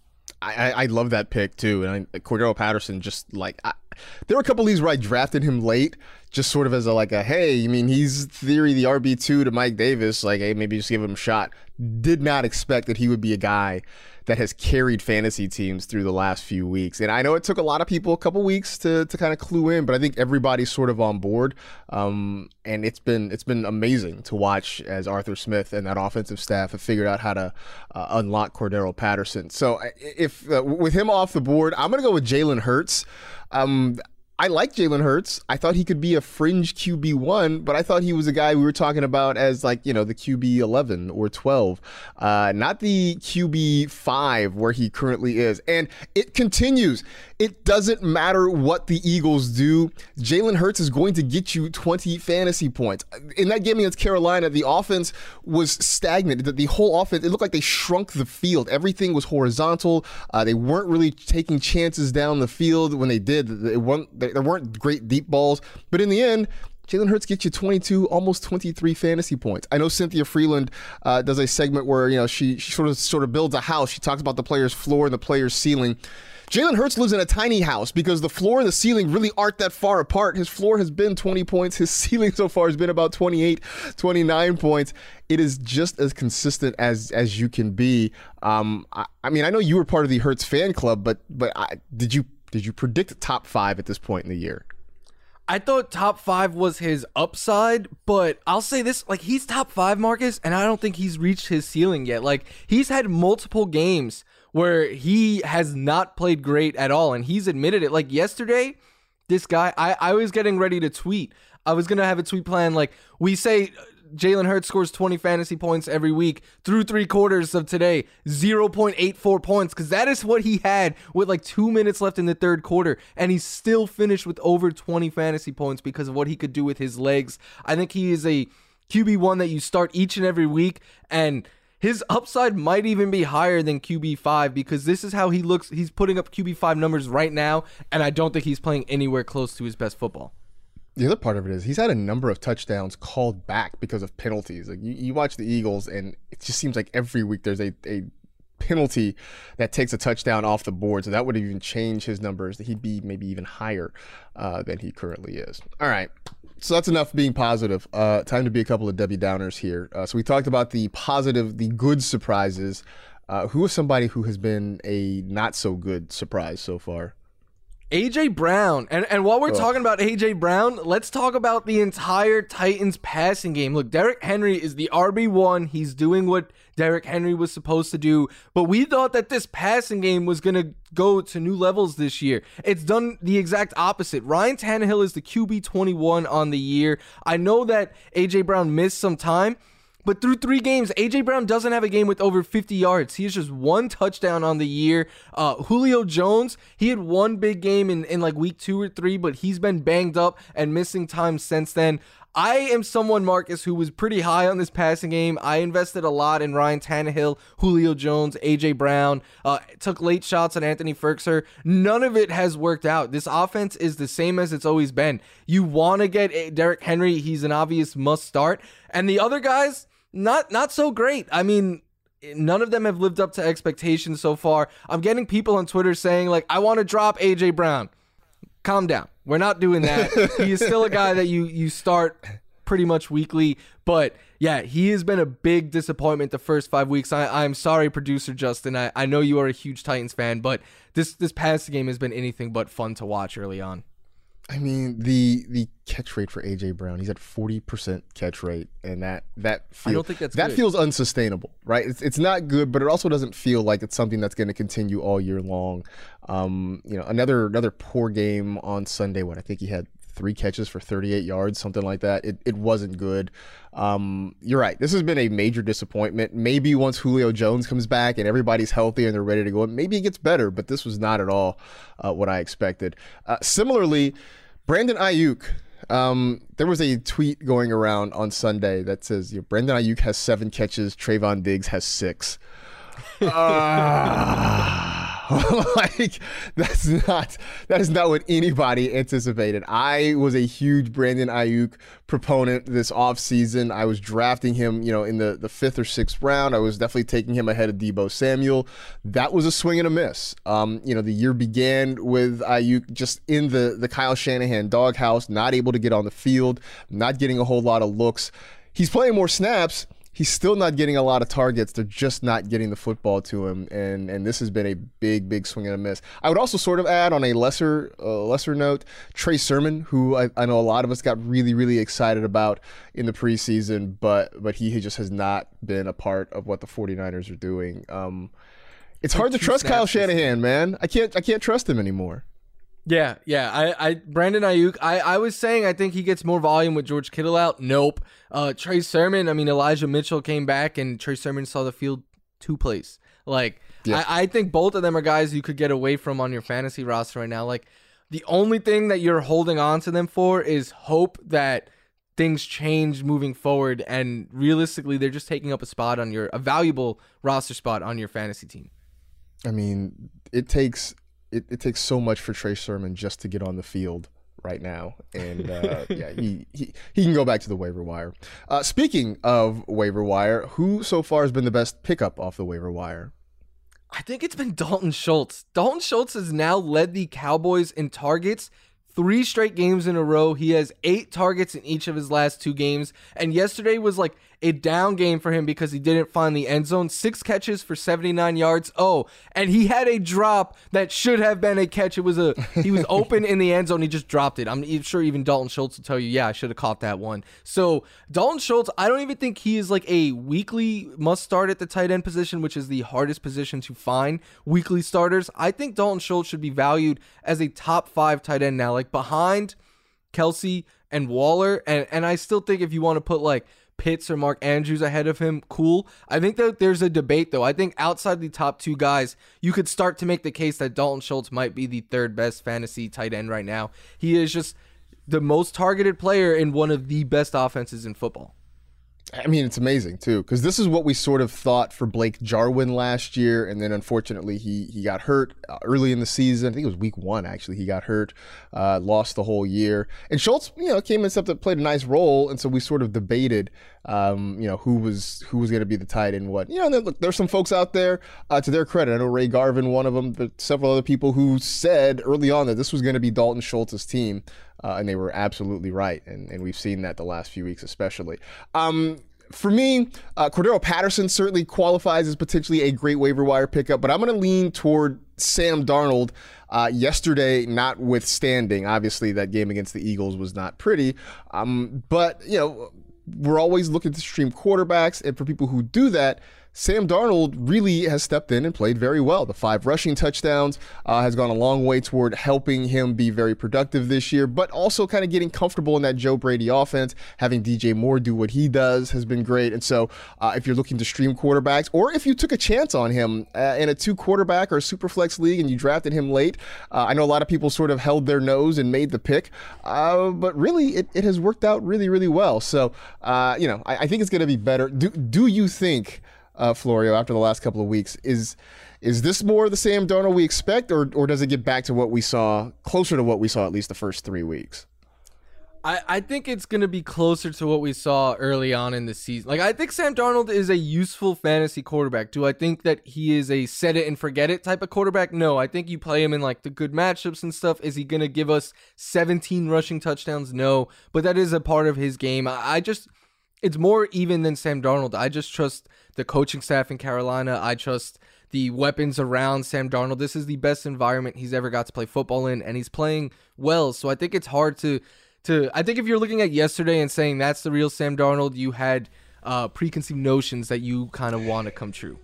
I, I love that pick too, and I, Cordero Patterson. Just like I, there were a couple of these where I drafted him late, just sort of as a like a hey, I mean he's theory the R B two to Mike Davis, like hey maybe just give him a shot. Did not expect that he would be a guy that has carried fantasy teams through the last few weeks. And I know it took a lot of people a couple weeks to to kind of clue in, but I think everybody's sort of on board. Um, and it's been it's been amazing to watch as Arthur Smith and that offensive staff have figured out how to uh, unlock Cordero Patterson. So if uh, with him off the board, I'm going to go with Jalen Hurts. Um, I like Jalen Hurts. I thought he could be a fringe Q B one, but I thought he was a guy we were talking about as like, you know, the Q B eleven or twelve, uh, not the Q B five where he currently is. And it continues. It doesn't matter what the Eagles do. Jalen Hurts is going to get you twenty fantasy points. In that game against Carolina, the offense was stagnant. The, the whole offense, it looked like they shrunk the field. Everything was horizontal. Uh, they weren't really taking chances down the field. When they did, it weren't, there weren't great deep balls. But in the end, Jalen Hurts gets you twenty-two, almost twenty-three fantasy points. I know Cynthia Freeland uh, does a segment where, you know, she, she sort of sort of builds a house. She talks about the player's floor and the player's ceiling. Jalen Hurts lives in a tiny house because the floor and the ceiling really aren't that far apart. His floor has been twenty points. His ceiling so far has been about twenty-eight, twenty-nine points. It is just as consistent as as you can be. Um, I, I mean, I know you were part of the Hurts fan club, but but I, did you did you predict top five at this point in the year? I thought top five was his upside, but I'll say this, like, he's top five, Marcus, and I don't think he's reached his ceiling yet. Like, he's had multiple games where he has not played great at all, and he's admitted it. Like, yesterday, this guy, I, I was getting ready to tweet. I was going to have a tweet plan, like, we say Jalen Hurts scores twenty fantasy points every week through three quarters of today, zero point eight four points, because that is what he had with like two minutes left in the third quarter, and he still finished with over twenty fantasy points because of what he could do with his legs. I think he is a Q B one that you start each and every week, and his upside might even be higher than Q B five because this is how he looks. He's putting up Q B five numbers right now, and I don't think he's playing anywhere close to his best football. The other part of it is he's had a number of touchdowns called back because of penalties. Like you, you watch the Eagles, and it just seems like every week there's a, a penalty that takes a touchdown off the board. So that would even change his numbers. He'd be maybe even higher uh, than he currently is. All right. So that's enough being positive. Uh, time to be a couple of Debbie Downers here. Uh, so we talked about the positive, the good surprises. Uh, who is somebody who has been a not so good surprise so far? A J Brown. And and while we're Ugh. talking about A J Brown, let's talk about the entire Titans passing game. Look, Derrick Henry is the R B one. He's doing what Derrick Henry was supposed to do. But we thought that this passing game was going to go to new levels this year. It's done the exact opposite. Ryan Tannehill is the Q B twenty-one on the year. I know that A J Brown missed some time, but through three games, A J Brown doesn't have a game with over fifty yards. He has just one touchdown on the year. Uh, Julio Jones, he had one big game in, in like week two or three, but he's been banged up and missing time since then. I am someone, Marcus, who was pretty high on this passing game. I invested a lot in Ryan Tannehill, Julio Jones, A J Brown, uh, took late shots at Anthony Ferkser. None of it has worked out. This offense is the same as it's always been. You want to get Derrick Henry. He's an obvious must start. And the other guys, Not not so great. I mean, none of them have lived up to expectations so far. I'm getting people on Twitter saying, like, I want to drop A J Brown. Calm down. We're not doing that. He is still a guy that you you start pretty much weekly. But, yeah, he has been a big disappointment the first five weeks. I, I'm sorry, producer Justin. I, I know you are a huge Titans fan, but this, this past game has been anything but fun to watch early on. I mean, the the catch rate for A J Brown, he's at forty percent catch rate, and that that feels, I don't think that's that good. feels unsustainable, right? It's it's not good, but it also doesn't feel like it's something that's going to continue all year long. Um, you know, another another poor game on Sunday. What I think he had three catches for thirty-eight yards, something like that. It it wasn't good. Um, you're right. This has been a major disappointment. Maybe once Julio Jones comes back and everybody's healthy and they're ready to go, maybe it gets better, but this was not at all uh, what I expected. Uh, similarly, Brandon Ayuk Um, there was a tweet going around on Sunday that says, you know, Brandon Ayuk has seven catches, Trayvon Diggs has six. Uh, like that's not that is not what anybody anticipated. I was a huge Brandon Ayuk proponent this offseason. I was drafting him, you know, in the, the fifth or sixth round. I was definitely taking him ahead of Deebo Samuel. That was a swing and a miss. Um, you know, the year began with Ayuk just in the the Kyle Shanahan doghouse, not able to get on the field, not getting a whole lot of looks. He's playing more snaps. He's still not getting a lot of targets. They're just not getting the football to him, and and this has been a big, big swing and a miss. I would also sort of add on a lesser uh, lesser note, Trey Sermon, who I, I know a lot of us got really, really excited about in the preseason, but but he just has not been a part of what the 49ers are doing. Um, it's hard to trust Kyle Shanahan, man. I can't I can't trust him anymore. Yeah, yeah. I, I Brandon Ayuk, I, I was saying I think he gets more volume with George Kittle out. Nope. Uh, Trey Sermon, I mean, Elijah Mitchell came back and Trey Sermon saw the field two plays. Like, yeah. I, I think both of them are guys you could get away from on your fantasy roster right now. Like, the only thing that you're holding on to them for is hope that things change moving forward. And realistically, they're just taking up a spot on your, a valuable roster spot on your fantasy team. I mean, it takes... It, it takes so much for Trey Sermon just to get on the field right now. And uh, yeah, he, he he can go back to the waiver wire. Uh, speaking of waiver wire, who so far has been the best pickup off the waiver wire? I think it's been Dalton Schultz. Dalton Schultz has now led the Cowboys in targets three straight games in a row. He has eight targets in each of his last two games. And yesterday was like a down game for him because he didn't find the end zone. Six catches for seventy-nine yards. Oh, and he had a drop that should have been a catch. It was a he was open in the end zone. He just dropped it. I'm sure even Dalton Schultz will tell you, yeah, I should have caught that one. So Dalton Schultz, I don't even think he is like a weekly must start at the tight end position, which is the hardest position to find weekly starters. I think Dalton Schultz should be valued as a top five tight end now, like behind Kelsey and Waller. And, and I still think if you want to put like Pitts or Mark Andrews ahead of him, cool. I think that there's a debate, though. I think outside the top two guys, you could start to make the case that Dalton Schultz might be the third best fantasy tight end right now. He is just the most targeted player in one of the best offenses in football. I mean, it's amazing, too, because this is what we sort of thought for Blake Jarwin last year, and then unfortunately he he got hurt early in the season. I think it was week one, actually. He got hurt, uh, lost the whole year. And Schultz, you know, came in stuff that played a nice role, and so we sort of debated, um, you know, who was who was going to be the tight end, what. You know, look, there's some folks out there, uh, to their credit. I know Ray Garvin, one of them, but several other people who said early on that this was going to be Dalton Schultz's team. Uh, and they were absolutely right, and, and we've seen that the last few weeks especially. Um, for me, uh, Cordero Patterson certainly qualifies as potentially a great waiver wire pickup, but I'm going to lean toward Sam Darnold. Uh, yesterday, notwithstanding, obviously that game against the Eagles was not pretty, um, but you know we're always looking to stream quarterbacks, and for people who do that, Sam Darnold really has stepped in and played very well. The five rushing touchdowns uh, has gone a long way toward helping him be very productive this year, but also kind of getting comfortable in that Joe Brady offense. Having D J Moore do what he does has been great. And so uh, if you're looking to stream quarterbacks, or if you took a chance on him uh, in a two quarterback or a super flex league and you drafted him late, uh, I know a lot of people sort of held their nose and made the pick, uh, but really it, it has worked out really, really well. So, uh, you know, I, I think it's going to be better. Do, do you think... Uh, Florio, after the last couple of weeks, is is this more the Sam Darnold we expect, or or does it get back to what we saw, closer to what we saw at least the first three weeks? I, I think it's going to be closer to what we saw early on in the season. Like, I think Sam Darnold is a useful fantasy quarterback. Do I think that he is a set it and forget it type of quarterback? No, I think you play him in like the good matchups and stuff. Is he going to give us seventeen rushing touchdowns? No, but that is a part of his game. I, I just... It's more even than Sam Darnold. I just trust the coaching staff in Carolina. I trust the weapons around Sam Darnold. This is the best environment he's ever got to play football in, and he's playing well. So I think it's hard to, to. I think if you're looking at yesterday and saying that's the real Sam Darnold, you had uh, preconceived notions that you kind of want to come true.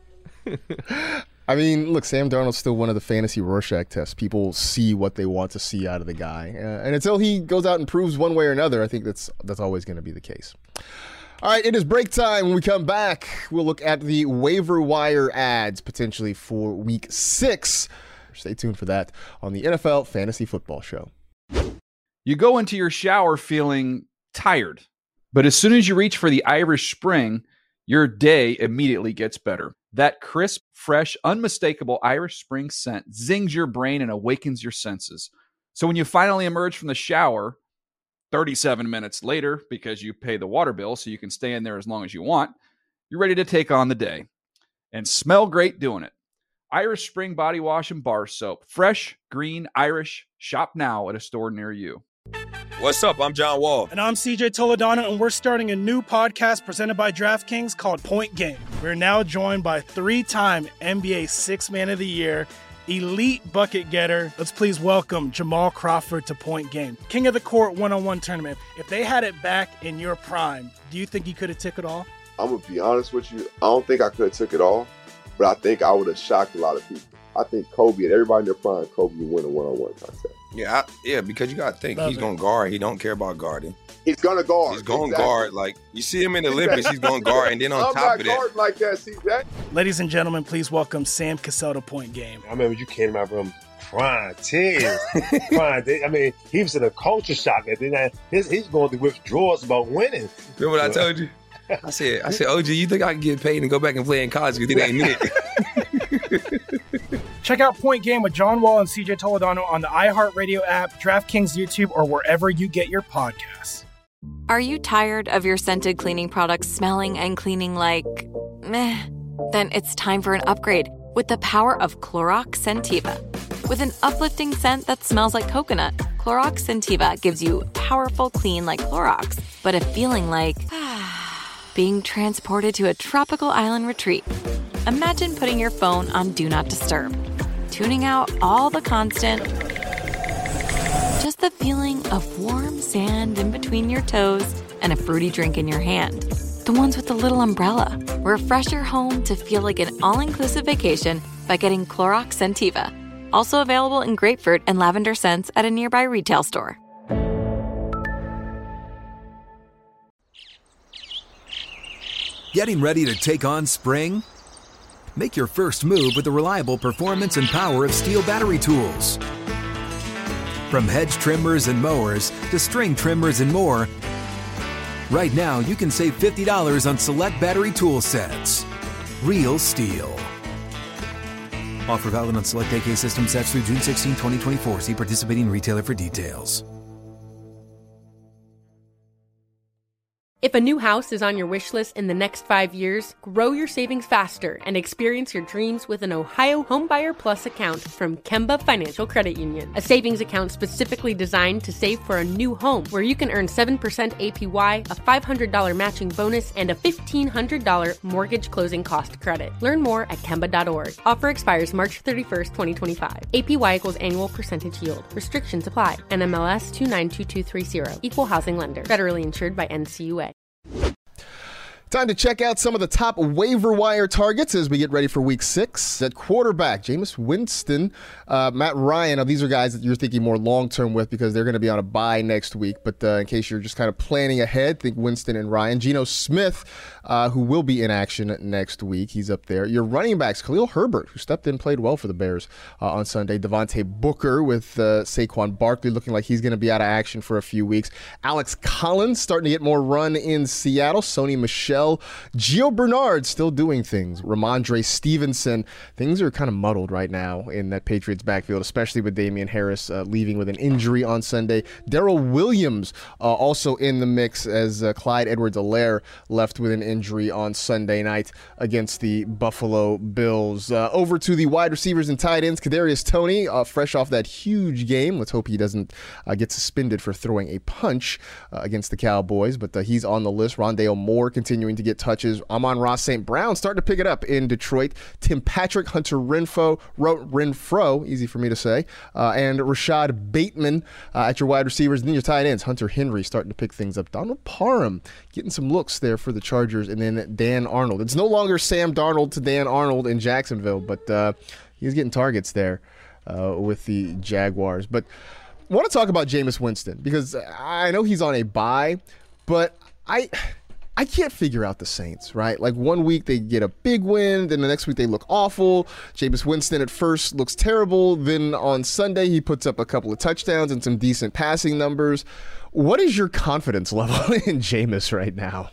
I mean, look, Sam Darnold's still one of the fantasy Rorschach tests. People see what they want to see out of the guy, uh, and until he goes out and proves one way or another, I think that's that's always going to be the case. All right, it is break time. When we come back, we'll look at the waiver wire ads potentially for week six. Stay tuned for that on the N F L Fantasy Football Show. You go into your shower feeling tired, but as soon as you reach for the Irish Spring, your day immediately gets better. That crisp, fresh, unmistakable Irish Spring scent zings your brain and awakens your senses. So when you finally emerge from the shower, thirty-seven minutes later, because you pay the water bill so you can stay in there as long as you want, you're ready to take on the day and smell great doing it. Irish Spring Body Wash and Bar Soap. Fresh, green, Irish. Shop now at a store near you. What's up? I'm John Wall. And I'm C J Toledano, and we're starting a new podcast presented by DraftKings called Point Game. We're now joined by three-time N B A Sixth Man of the Year, elite bucket getter. Let's please welcome Jamal Crawford to Point Game. King of the Court one-on-one tournament. If they had it back in your prime, do you think you could have took it all? I'm going to be honest with you. I don't think I could have took it all, but I think I would have shocked a lot of people. I think Kobe and everybody in their prime, Kobe would win a one-on-one contest. Yeah, I, yeah, because you got to think, Love he's it. going to guard. He don't care about guarding. He's going to guard. He's going to Exactly. guard. Like, you see him in the Olympics, he's going to guard. And then on I'm top not of that, guarding like that, see that? Ladies and gentlemen, please welcome Sam Cassell to Point Game. I remember you came out from crying, tears, crying. I mean, he was in a culture shock. And then I, his, he's going through withdrawals about winning. remember what I told you? I said, I said, O G, you think I can get paid and go back and play in college because it ain't it? Check out Point Game with John Wall and C J Toledano on the iHeartRadio app, DraftKings YouTube, or wherever you get your podcasts. Are you tired of your scented cleaning products smelling and cleaning like meh? Then it's time for an upgrade with the power of Clorox Scentiva. With an uplifting scent that smells like coconut, Clorox Scentiva gives you powerful clean like Clorox, but a feeling like being transported to a tropical island retreat. Imagine putting your phone on Do Not Disturb, tuning out all the constant, just the feeling of warm sand in between your toes and a fruity drink in your hand. The ones with the little umbrella. Refresh your home to feel like an all-inclusive vacation by getting Clorox Scentiva. Also available in grapefruit and lavender scents at a nearby retail store. Getting ready to take on spring? Make your first move with the reliable performance and power of Steel battery tools. From hedge trimmers and mowers to string trimmers and more, right now you can save fifty dollars on select battery tool sets. Real Steel. Offer valid on select A K system sets through June sixteenth, twenty twenty-four. See participating retailer for details. If a new house is on your wish list in the next five years, grow your savings faster and experience your dreams with an Ohio Homebuyer Plus account from Kemba Financial Credit Union. A savings account specifically designed to save for a new home where you can earn seven percent A P Y, a five hundred dollars matching bonus, and a fifteen hundred dollars mortgage closing cost credit. Learn more at Kemba dot org. Offer expires March thirty-first, twenty twenty-five. A P Y equals annual percentage yield. Restrictions apply. N M L S two nine two two three zero. Equal housing lender. Federally insured by N C U A. Time to check out some of the top waiver wire targets as we get ready for week six. At quarterback, Jameis Winston, uh, Matt Ryan. Now, these are guys that you're thinking more long-term with because they're going to be on a bye next week. But uh, in case you're just kind of planning ahead, think Winston and Ryan. Geno Smith, uh, who will be in action next week. He's up there. Your running backs, Khalil Herbert, who stepped in and played well for the Bears uh, on Sunday. Devontae Booker with uh, Saquon Barkley looking like he's going to be out of action for a few weeks. Alex Collins starting to get more run in Seattle. Sony Michel. Gio Bernard still doing things. Ramondre Stevenson. Things are kind of muddled right now in that Patriots backfield, especially with Damian Harris uh, leaving with an injury on Sunday. Darrell Williams uh, also in the mix as uh, Clyde Edwards-Helaire left with an injury on Sunday night against the Buffalo Bills. Uh, over to the wide receivers and tight ends. Kadarius Toney, uh, fresh off that huge game. Let's hope he doesn't uh, get suspended for throwing a punch uh, against the Cowboys, but uh, he's on the list. Rondale Moore continuing to get touches. Amon-Ra Saint Brown starting to pick it up in Detroit. Tim Patrick, Hunter Renfro, Renfro, easy for me to say, uh, and Rashad Bateman uh, at your wide receivers. And then your tight ends, Hunter Henry starting to pick things up. Donald Parham getting some looks there for the Chargers. And then Dan Arnold. It's no longer Sam Darnold to Dan Arnold in Jacksonville, but uh, he's getting targets there uh, with the Jaguars. But I want to talk about Jameis Winston because I know he's on a bye, but I... I can't figure out the Saints, right? Like one week they get a big win, then the next week they look awful. Jameis Winston at first looks terrible. Then on Sunday he puts up a couple of touchdowns and some decent passing numbers. What is your confidence level in Jameis right now?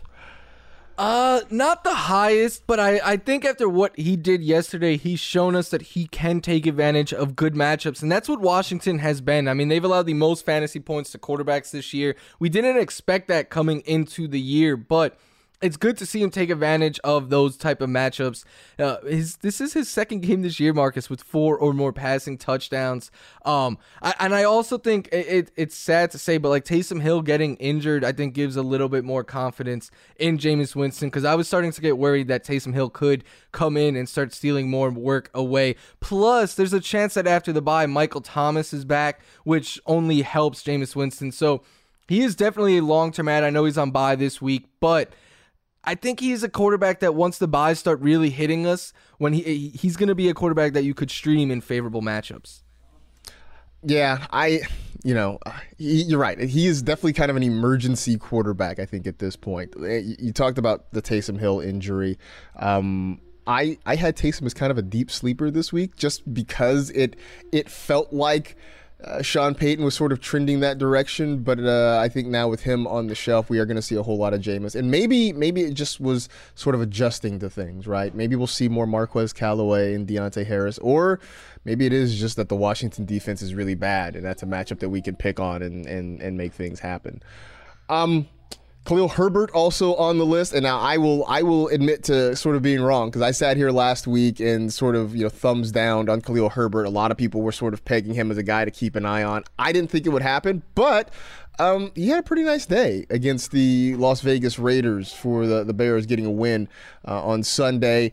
Uh, not the highest, but I, I think after what he did yesterday, he's shown us that he can take advantage of good matchups, and that's what Washington has been. I mean, they've allowed the most fantasy points to quarterbacks this year. We didn't expect that coming into the year, but it's good to see him take advantage of those type of matchups. Uh, his this is his second game this year, Marcus, with four or more passing touchdowns. Um, I, and I also think it, it, it's sad to say, but like Taysom Hill getting injured, I think gives a little bit more confidence in Jameis Winston, because I was starting to get worried that Taysom Hill could come in and start stealing more work away. Plus, there's a chance that after the bye, Michael Thomas is back, which only helps Jameis Winston. So he is definitely a long-term ad. I know he's on bye this week, but I think he's a quarterback that once the buys start really hitting us, when he he's going to be a quarterback that you could stream in favorable matchups. Yeah, I, you know, he, you're right. He is definitely kind of an emergency quarterback, I think, at this point. You, you talked about the Taysom Hill injury. Um, I I had Taysom as kind of a deep sleeper this week just because it it felt like Uh, Sean Payton was sort of trending that direction, but uh, I think now with him on the shelf, we are going to see a whole lot of Jameis. And maybe maybe it just was sort of adjusting to things, right? Maybe we'll see more Marquez Callaway and Deontay Harris, or maybe it is just that the Washington defense is really bad, and that's a matchup that we can pick on and, and, and make things happen. Um, Khalil Herbert also on the list, and now I will I will admit to sort of being wrong, because I sat here last week and sort of, you know, thumbs down on Khalil Herbert. A lot of people were sort of pegging him as a guy to keep an eye on. I didn't think it would happen, but um, he had a pretty nice day against the Las Vegas Raiders for the, the Bears getting a win uh, on Sunday.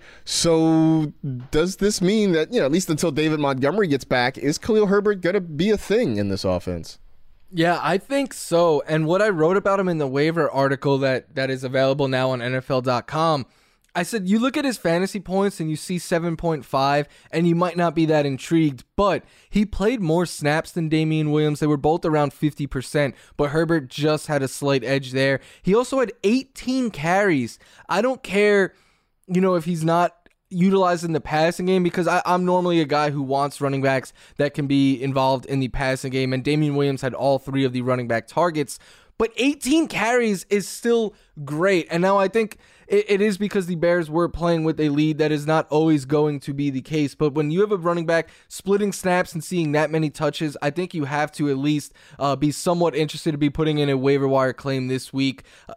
So does this mean that, you know, at least until David Montgomery gets back, is Khalil Herbert going to be a thing in this offense? Yeah, I think so. And what I wrote about him in the waiver article that, that is available now on N F L dot com, I said, you look at his fantasy points and you see seven point five, and you might not be that intrigued, but he played more snaps than Damian Williams. They were both around fifty percent, but Herbert just had a slight edge there. He also had eighteen carries. I don't care, you know, if he's not utilized in the passing game, because I, I'm normally a guy who wants running backs that can be involved in the passing game, and Damian Williams had all three of the running back targets, but eighteen carries is still great. And now I think it, it is because the Bears were playing with a lead. That is not always going to be the case, but when you have a running back splitting snaps and seeing that many touches, I think you have to at least uh, be somewhat interested to be putting in a waiver wire claim this week. Uh,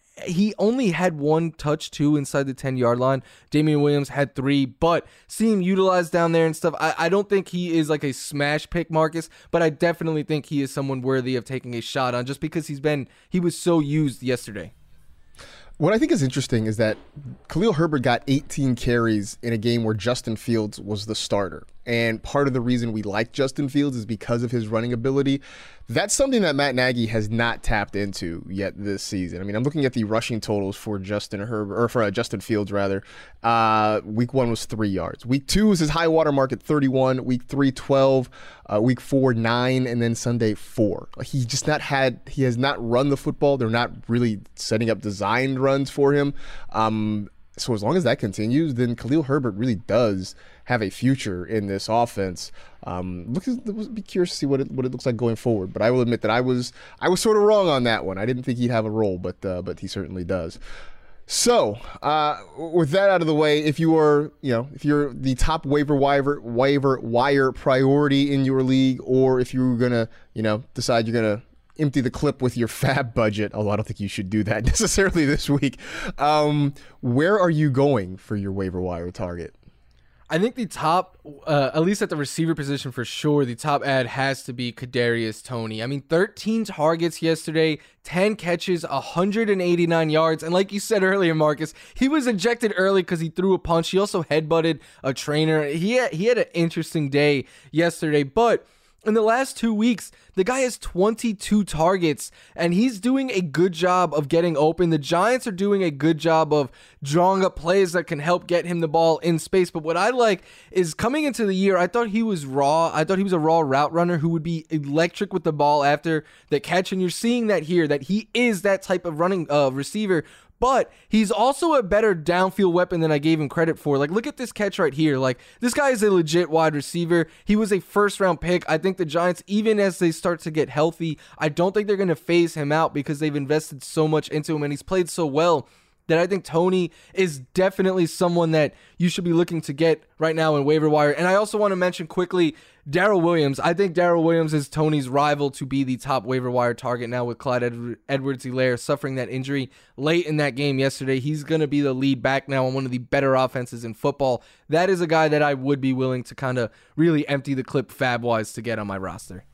He only had one touch, too, inside the ten-yard line. Damian Williams had three, but seeing him utilized down there and stuff, I, I don't think he is like a smash pick, Marcus, but I definitely think he is someone worthy of taking a shot on just because he's been, he was so used yesterday. What I think is interesting is that Khalil Herbert got eighteen carries in a game where Justin Fields was the starter. And part of the reason we like Justin Fields is because of his running ability. That's something that Matt Nagy has not tapped into yet this season. I mean, I'm looking at the rushing totals for Justin Herbert, or for uh, Justin Fields rather. Uh, week one was three yards. Week two was his high water mark at thirty-one. Week three, twelve. Uh, week four, nine, and then Sunday, four. Like, he just not had. He has not run the football. They're not really setting up designed runs for him. Um, so as long as that continues, then Khalil Herbert really does have a future in this offense. Um, look, be curious to see what it what it looks like going forward. But I will admit that I was I was sort of wrong on that one. I didn't think he'd have a role, but uh, but he certainly does. So uh, with that out of the way, if you are you know if you're the top waiver wire waiver wire priority in your league, or if you're gonna you know decide you're gonna empty the clip with your fab budget, although I don't think you should do that necessarily this week. Um, where are you going for your waiver wire target? I think the top, uh, at least at the receiver position for sure, the top ad has to be Kadarius Toney. I mean, thirteen targets yesterday, ten catches, one hundred eighty-nine yards. And like you said earlier, Marcus, he was ejected early because he threw a punch. He also headbutted a trainer. He had, he had an interesting day yesterday, but in the last two weeks, the guy has twenty-two targets, and he's doing a good job of getting open. The Giants are doing a good job of drawing up plays that can help get him the ball in space. But what I like is coming into the year, I thought he was raw. I thought he was a raw route runner who would be electric with the ball after the catch. And you're seeing that here, that he is that type of running uh, receiver. but he's also a better downfield weapon than I gave him credit for. Like, look at this catch right here. Like, this guy is a legit wide receiver. He was a first round pick. I think the Giants, even as they start to get healthy, I don't think they're going to phase him out because they've invested so much into him and he's played so well that I think Toney is definitely someone that you should be looking to get right now in waiver wire. And I also want to mention quickly Darrell Williams. I think Darrell Williams is Toney's rival to be the top waiver wire target now with Clyde Ed- Edwards-Helaire suffering that injury late in that game yesterday. He's going to be the lead back now on one of the better offenses in football. That is a guy that I would be willing to kind of really empty the clip fab-wise to get on my roster.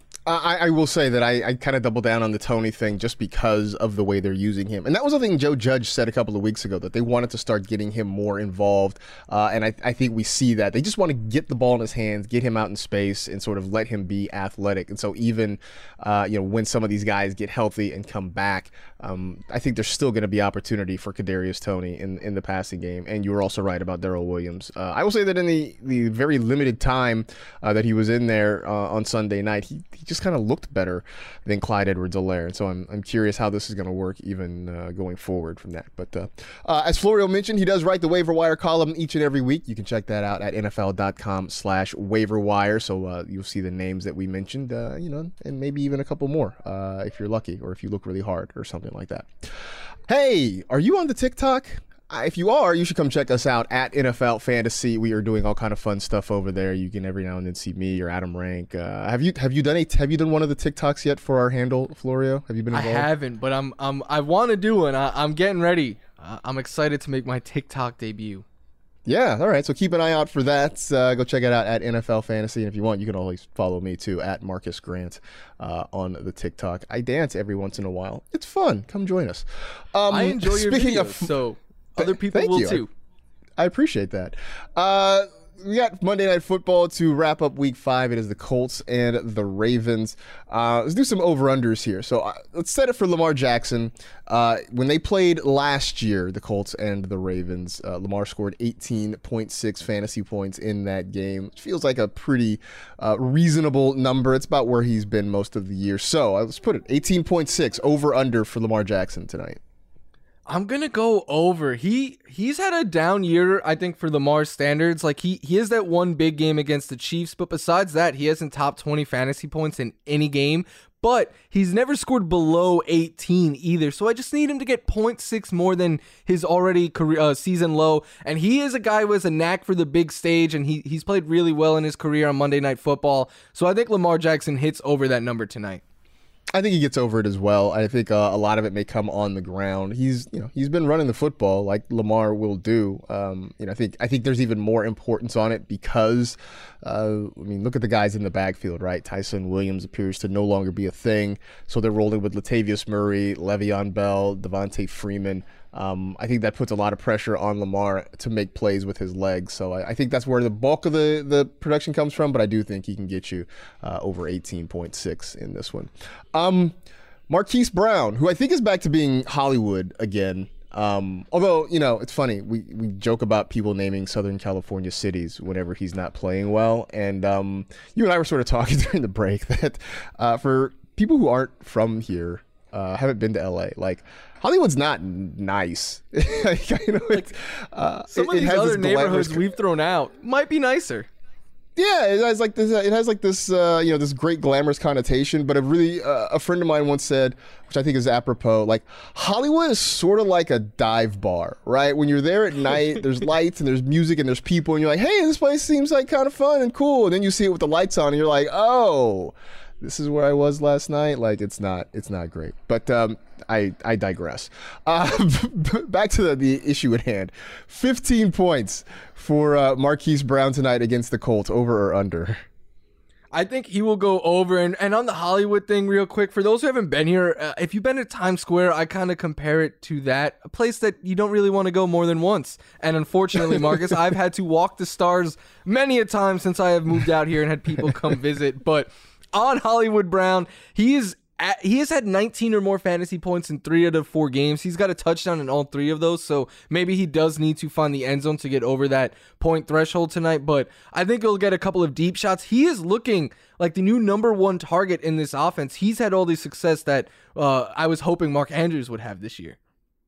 I, I will say that I, I kind of double down on the Toney thing just because of the way they're using him. And that was the thing Joe Judge said a couple of weeks ago, that they wanted to start getting him more involved. Uh, and I, I think we see that. They just want to get the ball in his hands, get him out in space, and sort of let him be athletic. And so even uh, you know, when some of these guys get healthy and come back, um, I think there's still going to be opportunity for Kadarius Toney in, in the passing game. And you were also right about Darrell Williams. Uh, I will say that in the, the very limited time uh, that he was in there uh, on Sunday night, he, he just kind of looked better than Clyde Edwards-Helaire. And so I'm I'm curious how this is going to work even uh, going forward from that. But uh, uh, as Florio mentioned, he does write the waiver wire column each and every week. You can check that out at nfl.com slash waiver wire. So uh, you'll see the names that we mentioned, uh, you know, and maybe even a couple more uh, if you're lucky or if you look really hard or something like that. Hey, are you on the TikTok? If you are, you should come check us out at N F L Fantasy. We are doing all kind of fun stuff over there. You can every now and then see me or Adam Rank. Uh, have you have you done a have you done one of the TikToks yet for our handle, Florio? Have you been involved? I haven't, but I'm I'm I want to do one. I, I'm getting ready. Uh, I'm excited to make my TikTok debut. Yeah, all right. So keep an eye out for that. Uh, go check it out at N F L Fantasy. And if you want, you can always follow me too at Marcus Grant uh, on the TikTok. I dance every once in a while. It's fun. Come join us. Um, I enjoy your speaking videos, of, so other people Thank will you. too. I, I appreciate that. Uh, we got Monday Night Football to wrap up Week Five. It is the Colts and the Ravens. Uh, let's do some over-unders here. So uh, let's set it for Lamar Jackson. Uh, when they played last year, the Colts and the Ravens, uh, Lamar scored eighteen point six fantasy points in that game. It feels like a pretty uh, reasonable number. It's about where he's been most of the year. So uh, let's put it eighteen point six over-under for Lamar Jackson tonight. I'm gonna go over. He he's had a down year, I think, for Lamar's standards. Like he he has that one big game against the Chiefs, but besides that, he hasn't topped twenty fantasy points in any game. But he's never scored below eighteen either. So I just need him to get zero point six more than his already career uh, season low. And he is a guy who has a knack for the big stage, and he he's played really well in his career on Monday Night Football. So I think Lamar Jackson hits over that number tonight. I think he gets over it as well. I think uh, a lot of it may come on the ground. He's, you know, he's been running the football like Lamar will do. Um, you know, I think I think there's even more importance on it because, uh, I mean, look at the guys in the backfield, right? Tyson Williams appears to no longer be a thing, so they're rolling with Latavius Murray, Le'Veon Bell, Devontae Freeman. Um, I think that puts a lot of pressure on Lamar to make plays with his legs. So I, I think that's where the bulk of the, the production comes from, but I do think he can get you uh, over eighteen point six in this one. Um, Marquise Brown, who I think is back to being Hollywood again. Um, although, you know, it's funny. We, we joke about people naming Southern California cities whenever he's not playing well. And um, you and I were sort of talking during the break that uh, for people who aren't from here, uh, haven't been to L A, like, Hollywood's not nice. like, you know, like, uh, some it, of these other neighborhoods glamorous... we've thrown out might be nicer. Yeah, it has like this. It has like this. Uh, you know, this great glamorous connotation. But a really, uh, a friend of mine once said, which I think is apropos, like Hollywood is sort of like a dive bar, right? When you're there at night, there's lights and there's music and there's people, and you're like, hey, this place seems like kind of fun and cool. And then you see it with the lights on, and you're like, oh, this is where I was last night. Like it's not, it's not great. But um, I, I digress. Uh, back to the, the issue at hand. fifteen points for uh, Marquise Brown tonight against the Colts, over or under? I think he will go over. And, and on the Hollywood thing, real quick, for those who haven't been here, uh, if you've been to Times Square, I kind of compare it to that, a place that you don't really want to go more than once. And unfortunately, Marcus, I've had to walk the stars many a time since I have moved out here and had people come visit. But on Hollywood Brown, he is at, he has had nineteen or more fantasy points in three out of four games. He's got a touchdown in all three of those, so maybe he does need to find the end zone to get over that point threshold tonight, but I think he'll get a couple of deep shots. He is looking like the new number one target in this offense. He's had all the success that uh, I was hoping Mark Andrews would have this year.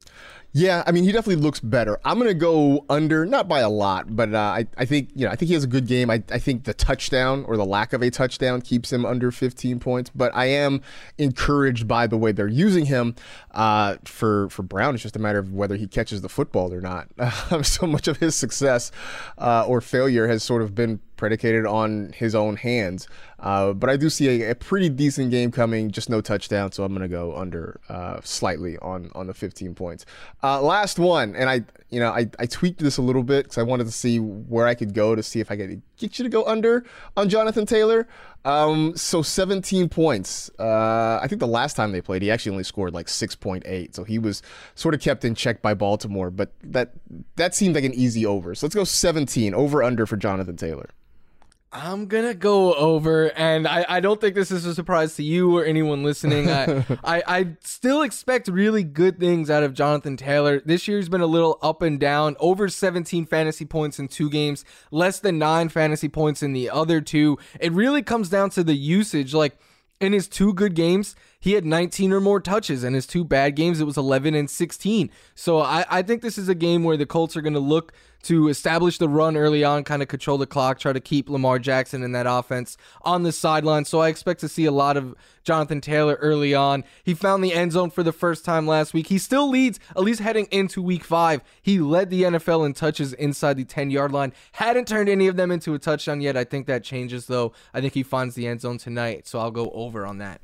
Yeah, I mean, he definitely looks better. I'm going to go under, not by a lot, but uh, I, I think, you know, I think he has a good game. I, I think the touchdown or the lack of a touchdown keeps him under fifteen points, but I am encouraged by the way they're using him. Uh, for, for Brown, it's just a matter of whether he catches the football or not. Uh, so much of his success uh, or failure has sort of been predicated on his own hands. Uh, but I do see a, a pretty decent game coming, just no touchdown, so I'm going to go under uh, slightly on, on the fifteen points. Uh, last one, and I you know, I, I tweaked this a little bit because I wanted to see where I could go to see if I could get you to go under on Jonathan Taylor. Um, so seventeen points. Uh, I think the last time they played, he actually only scored like six point eight, so he was sort of kept in check by Baltimore, but that, that seemed like an easy over. So let's go seventeen, over under for Jonathan Taylor. I'm going to go over, and I, I don't think this is a surprise to you or anyone listening. I, I I still expect really good things out of Jonathan Taylor. This year's been a little up and down. Over seventeen fantasy points in two games, less than nine fantasy points in the other two. It really comes down to the usage. Like, in his two good games, he had nineteen or more touches. In his two bad games, it was eleven and sixteen. So I, I think this is a game where the Colts are going to look to establish the run early on, kind of control the clock, try to keep Lamar Jackson in that offense on the sideline. So I expect to see a lot of Jonathan Taylor early on. He found the end zone for the first time last week. He still leads, at least heading into week five. He led the N F L in touches inside the ten-yard line. Hadn't turned any of them into a touchdown yet. I think that changes, though. I think he finds the end zone tonight, so I'll go over on that.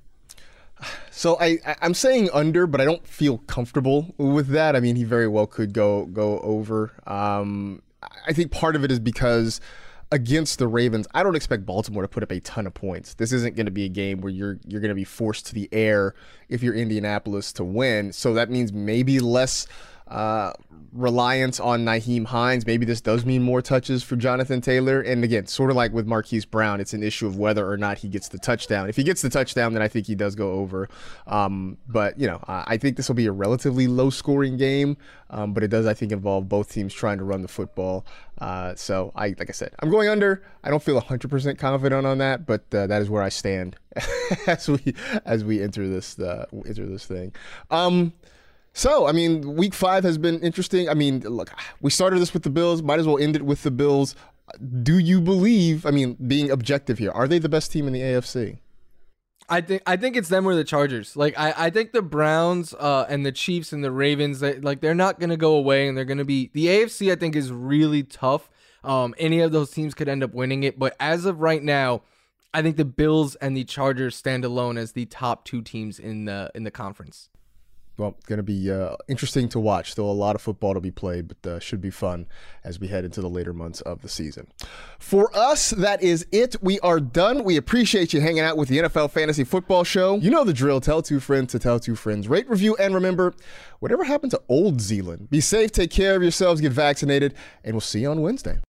So I, I'm saying under, but I don't feel comfortable with that. I mean, he very well could go go over. Um, I think part of it is because against the Ravens, I don't expect Baltimore to put up a ton of points. This isn't going to be a game where you're you're going to be forced to the air if you're Indianapolis to win. So that means maybe less uh, reliance on Nyheim Hines. Maybe this does mean more touches for Jonathan Taylor. And again, sort of like with Marquise Brown, it's an issue of whether or not he gets the touchdown. If he gets the touchdown, then I think he does go over. Um, but, you know, I think this will be a relatively low-scoring game. Um, but it does, I think, involve both teams trying to run the football. Uh, so, I like I said, I'm going under. I don't feel one hundred percent confident on that, but uh, that is where I stand as we as we enter this uh, enter this thing. Um, So, I mean, week five has been interesting. I mean, look, we started this with the Bills. Might as well end it with the Bills. Do you believe, I mean, being objective here, are they the best team in the A F C? I think I think it's them or the Chargers. Like, I, I think the Browns uh, and the Chiefs and the Ravens, they, like, they're not going to go away, and they're going to be – the A F C, I think, is really tough. Um, any of those teams could end up winning it. But as of right now, I think the Bills and the Chargers stand alone as the top two teams in the in the conference. Well, going to be uh, interesting to watch. Still a lot of football to be played, but uh, should be fun as we head into the later months of the season. For us, that is it. We are done. We appreciate you hanging out with the N F L Fantasy Football Show. You know the drill. Tell two friends to tell two friends. Rate, review, and remember, whatever happened to Old Zealand? Be safe, take care of yourselves, get vaccinated, and we'll see you on Wednesday.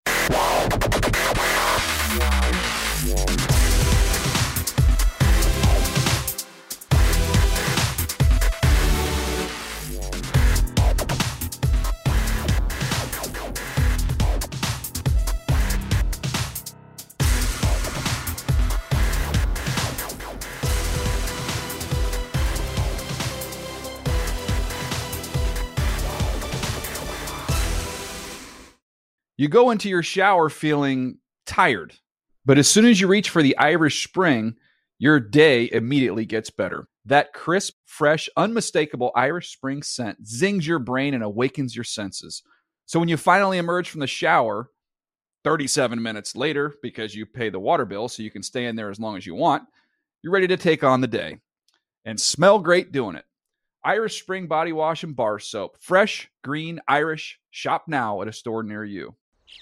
You go into your shower feeling tired, but as soon as you reach for the Irish Spring, your day immediately gets better. That crisp, fresh, unmistakable Irish Spring scent zings your brain and awakens your senses. So when you finally emerge from the shower, thirty-seven minutes later, because you pay the water bill so you can stay in there as long as you want, you're ready to take on the day and smell great doing it. Irish Spring Body Wash and Bar Soap. Fresh, green, Irish. Shop now at a store near you.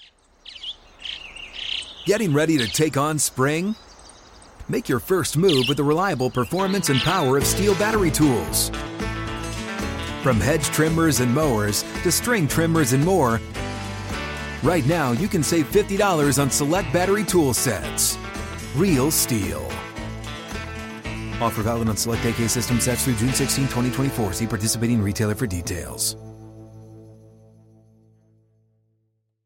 Getting ready to take on spring? Make your first move with the reliable performance and power of Steel battery tools. From hedge trimmers and mowers to string trimmers and more, right now you can save fifty dollars on select battery tool sets. Real Steel. Offer valid on select A K system sets through June sixteenth, twenty twenty-four. See participating retailer for details.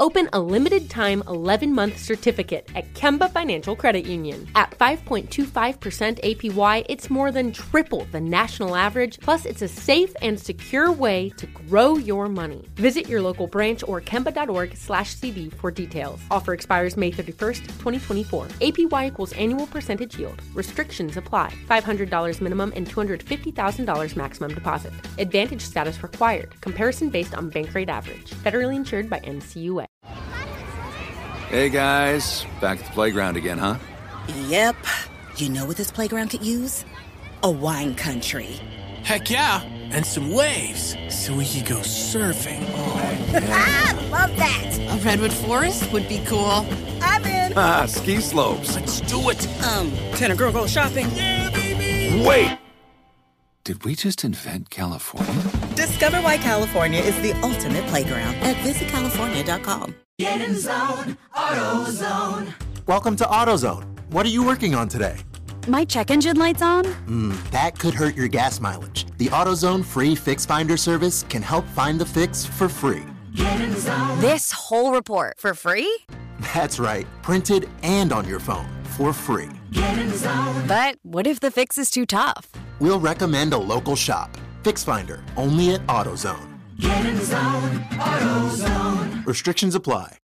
Open a limited-time eleven-month certificate at Kemba Financial Credit Union. At five point two five percent A P Y, it's more than triple the national average, plus it's a safe and secure way to grow your money. Visit your local branch or kemba.org slash CD for details. Offer expires May thirty-first, twenty twenty-four. A P Y equals annual percentage yield. Restrictions apply. five hundred dollars minimum and two hundred fifty thousand dollars maximum deposit. Advantage status required. Comparison based on bank rate average. Federally insured by N C U A. Hey guys, back at the playground again, huh? Yep. You know what this playground could use? A wine country. Heck yeah, and some waves so we could go surfing. Oh, yeah. Ah, love that. A redwood forest would be cool. I'm in. Ah, ski slopes. Let's do it. Um, can a girl go shopping? Yeah, baby. Wait. Did we just invent California? Discover why California is the ultimate playground at visit california dot com. Get in zone, AutoZone. Welcome to AutoZone. What are you working on today? My check engine light's on? Hmm, that could hurt your gas mileage. The AutoZone free Fix Finder service can help find the fix for free. Get in zone. This whole report for free? That's right, printed and on your phone for free. Get in zone. But what if the fix is too tough? We'll recommend a local shop. Fix Finder, only at AutoZone. Get in zone, AutoZone. Restrictions apply.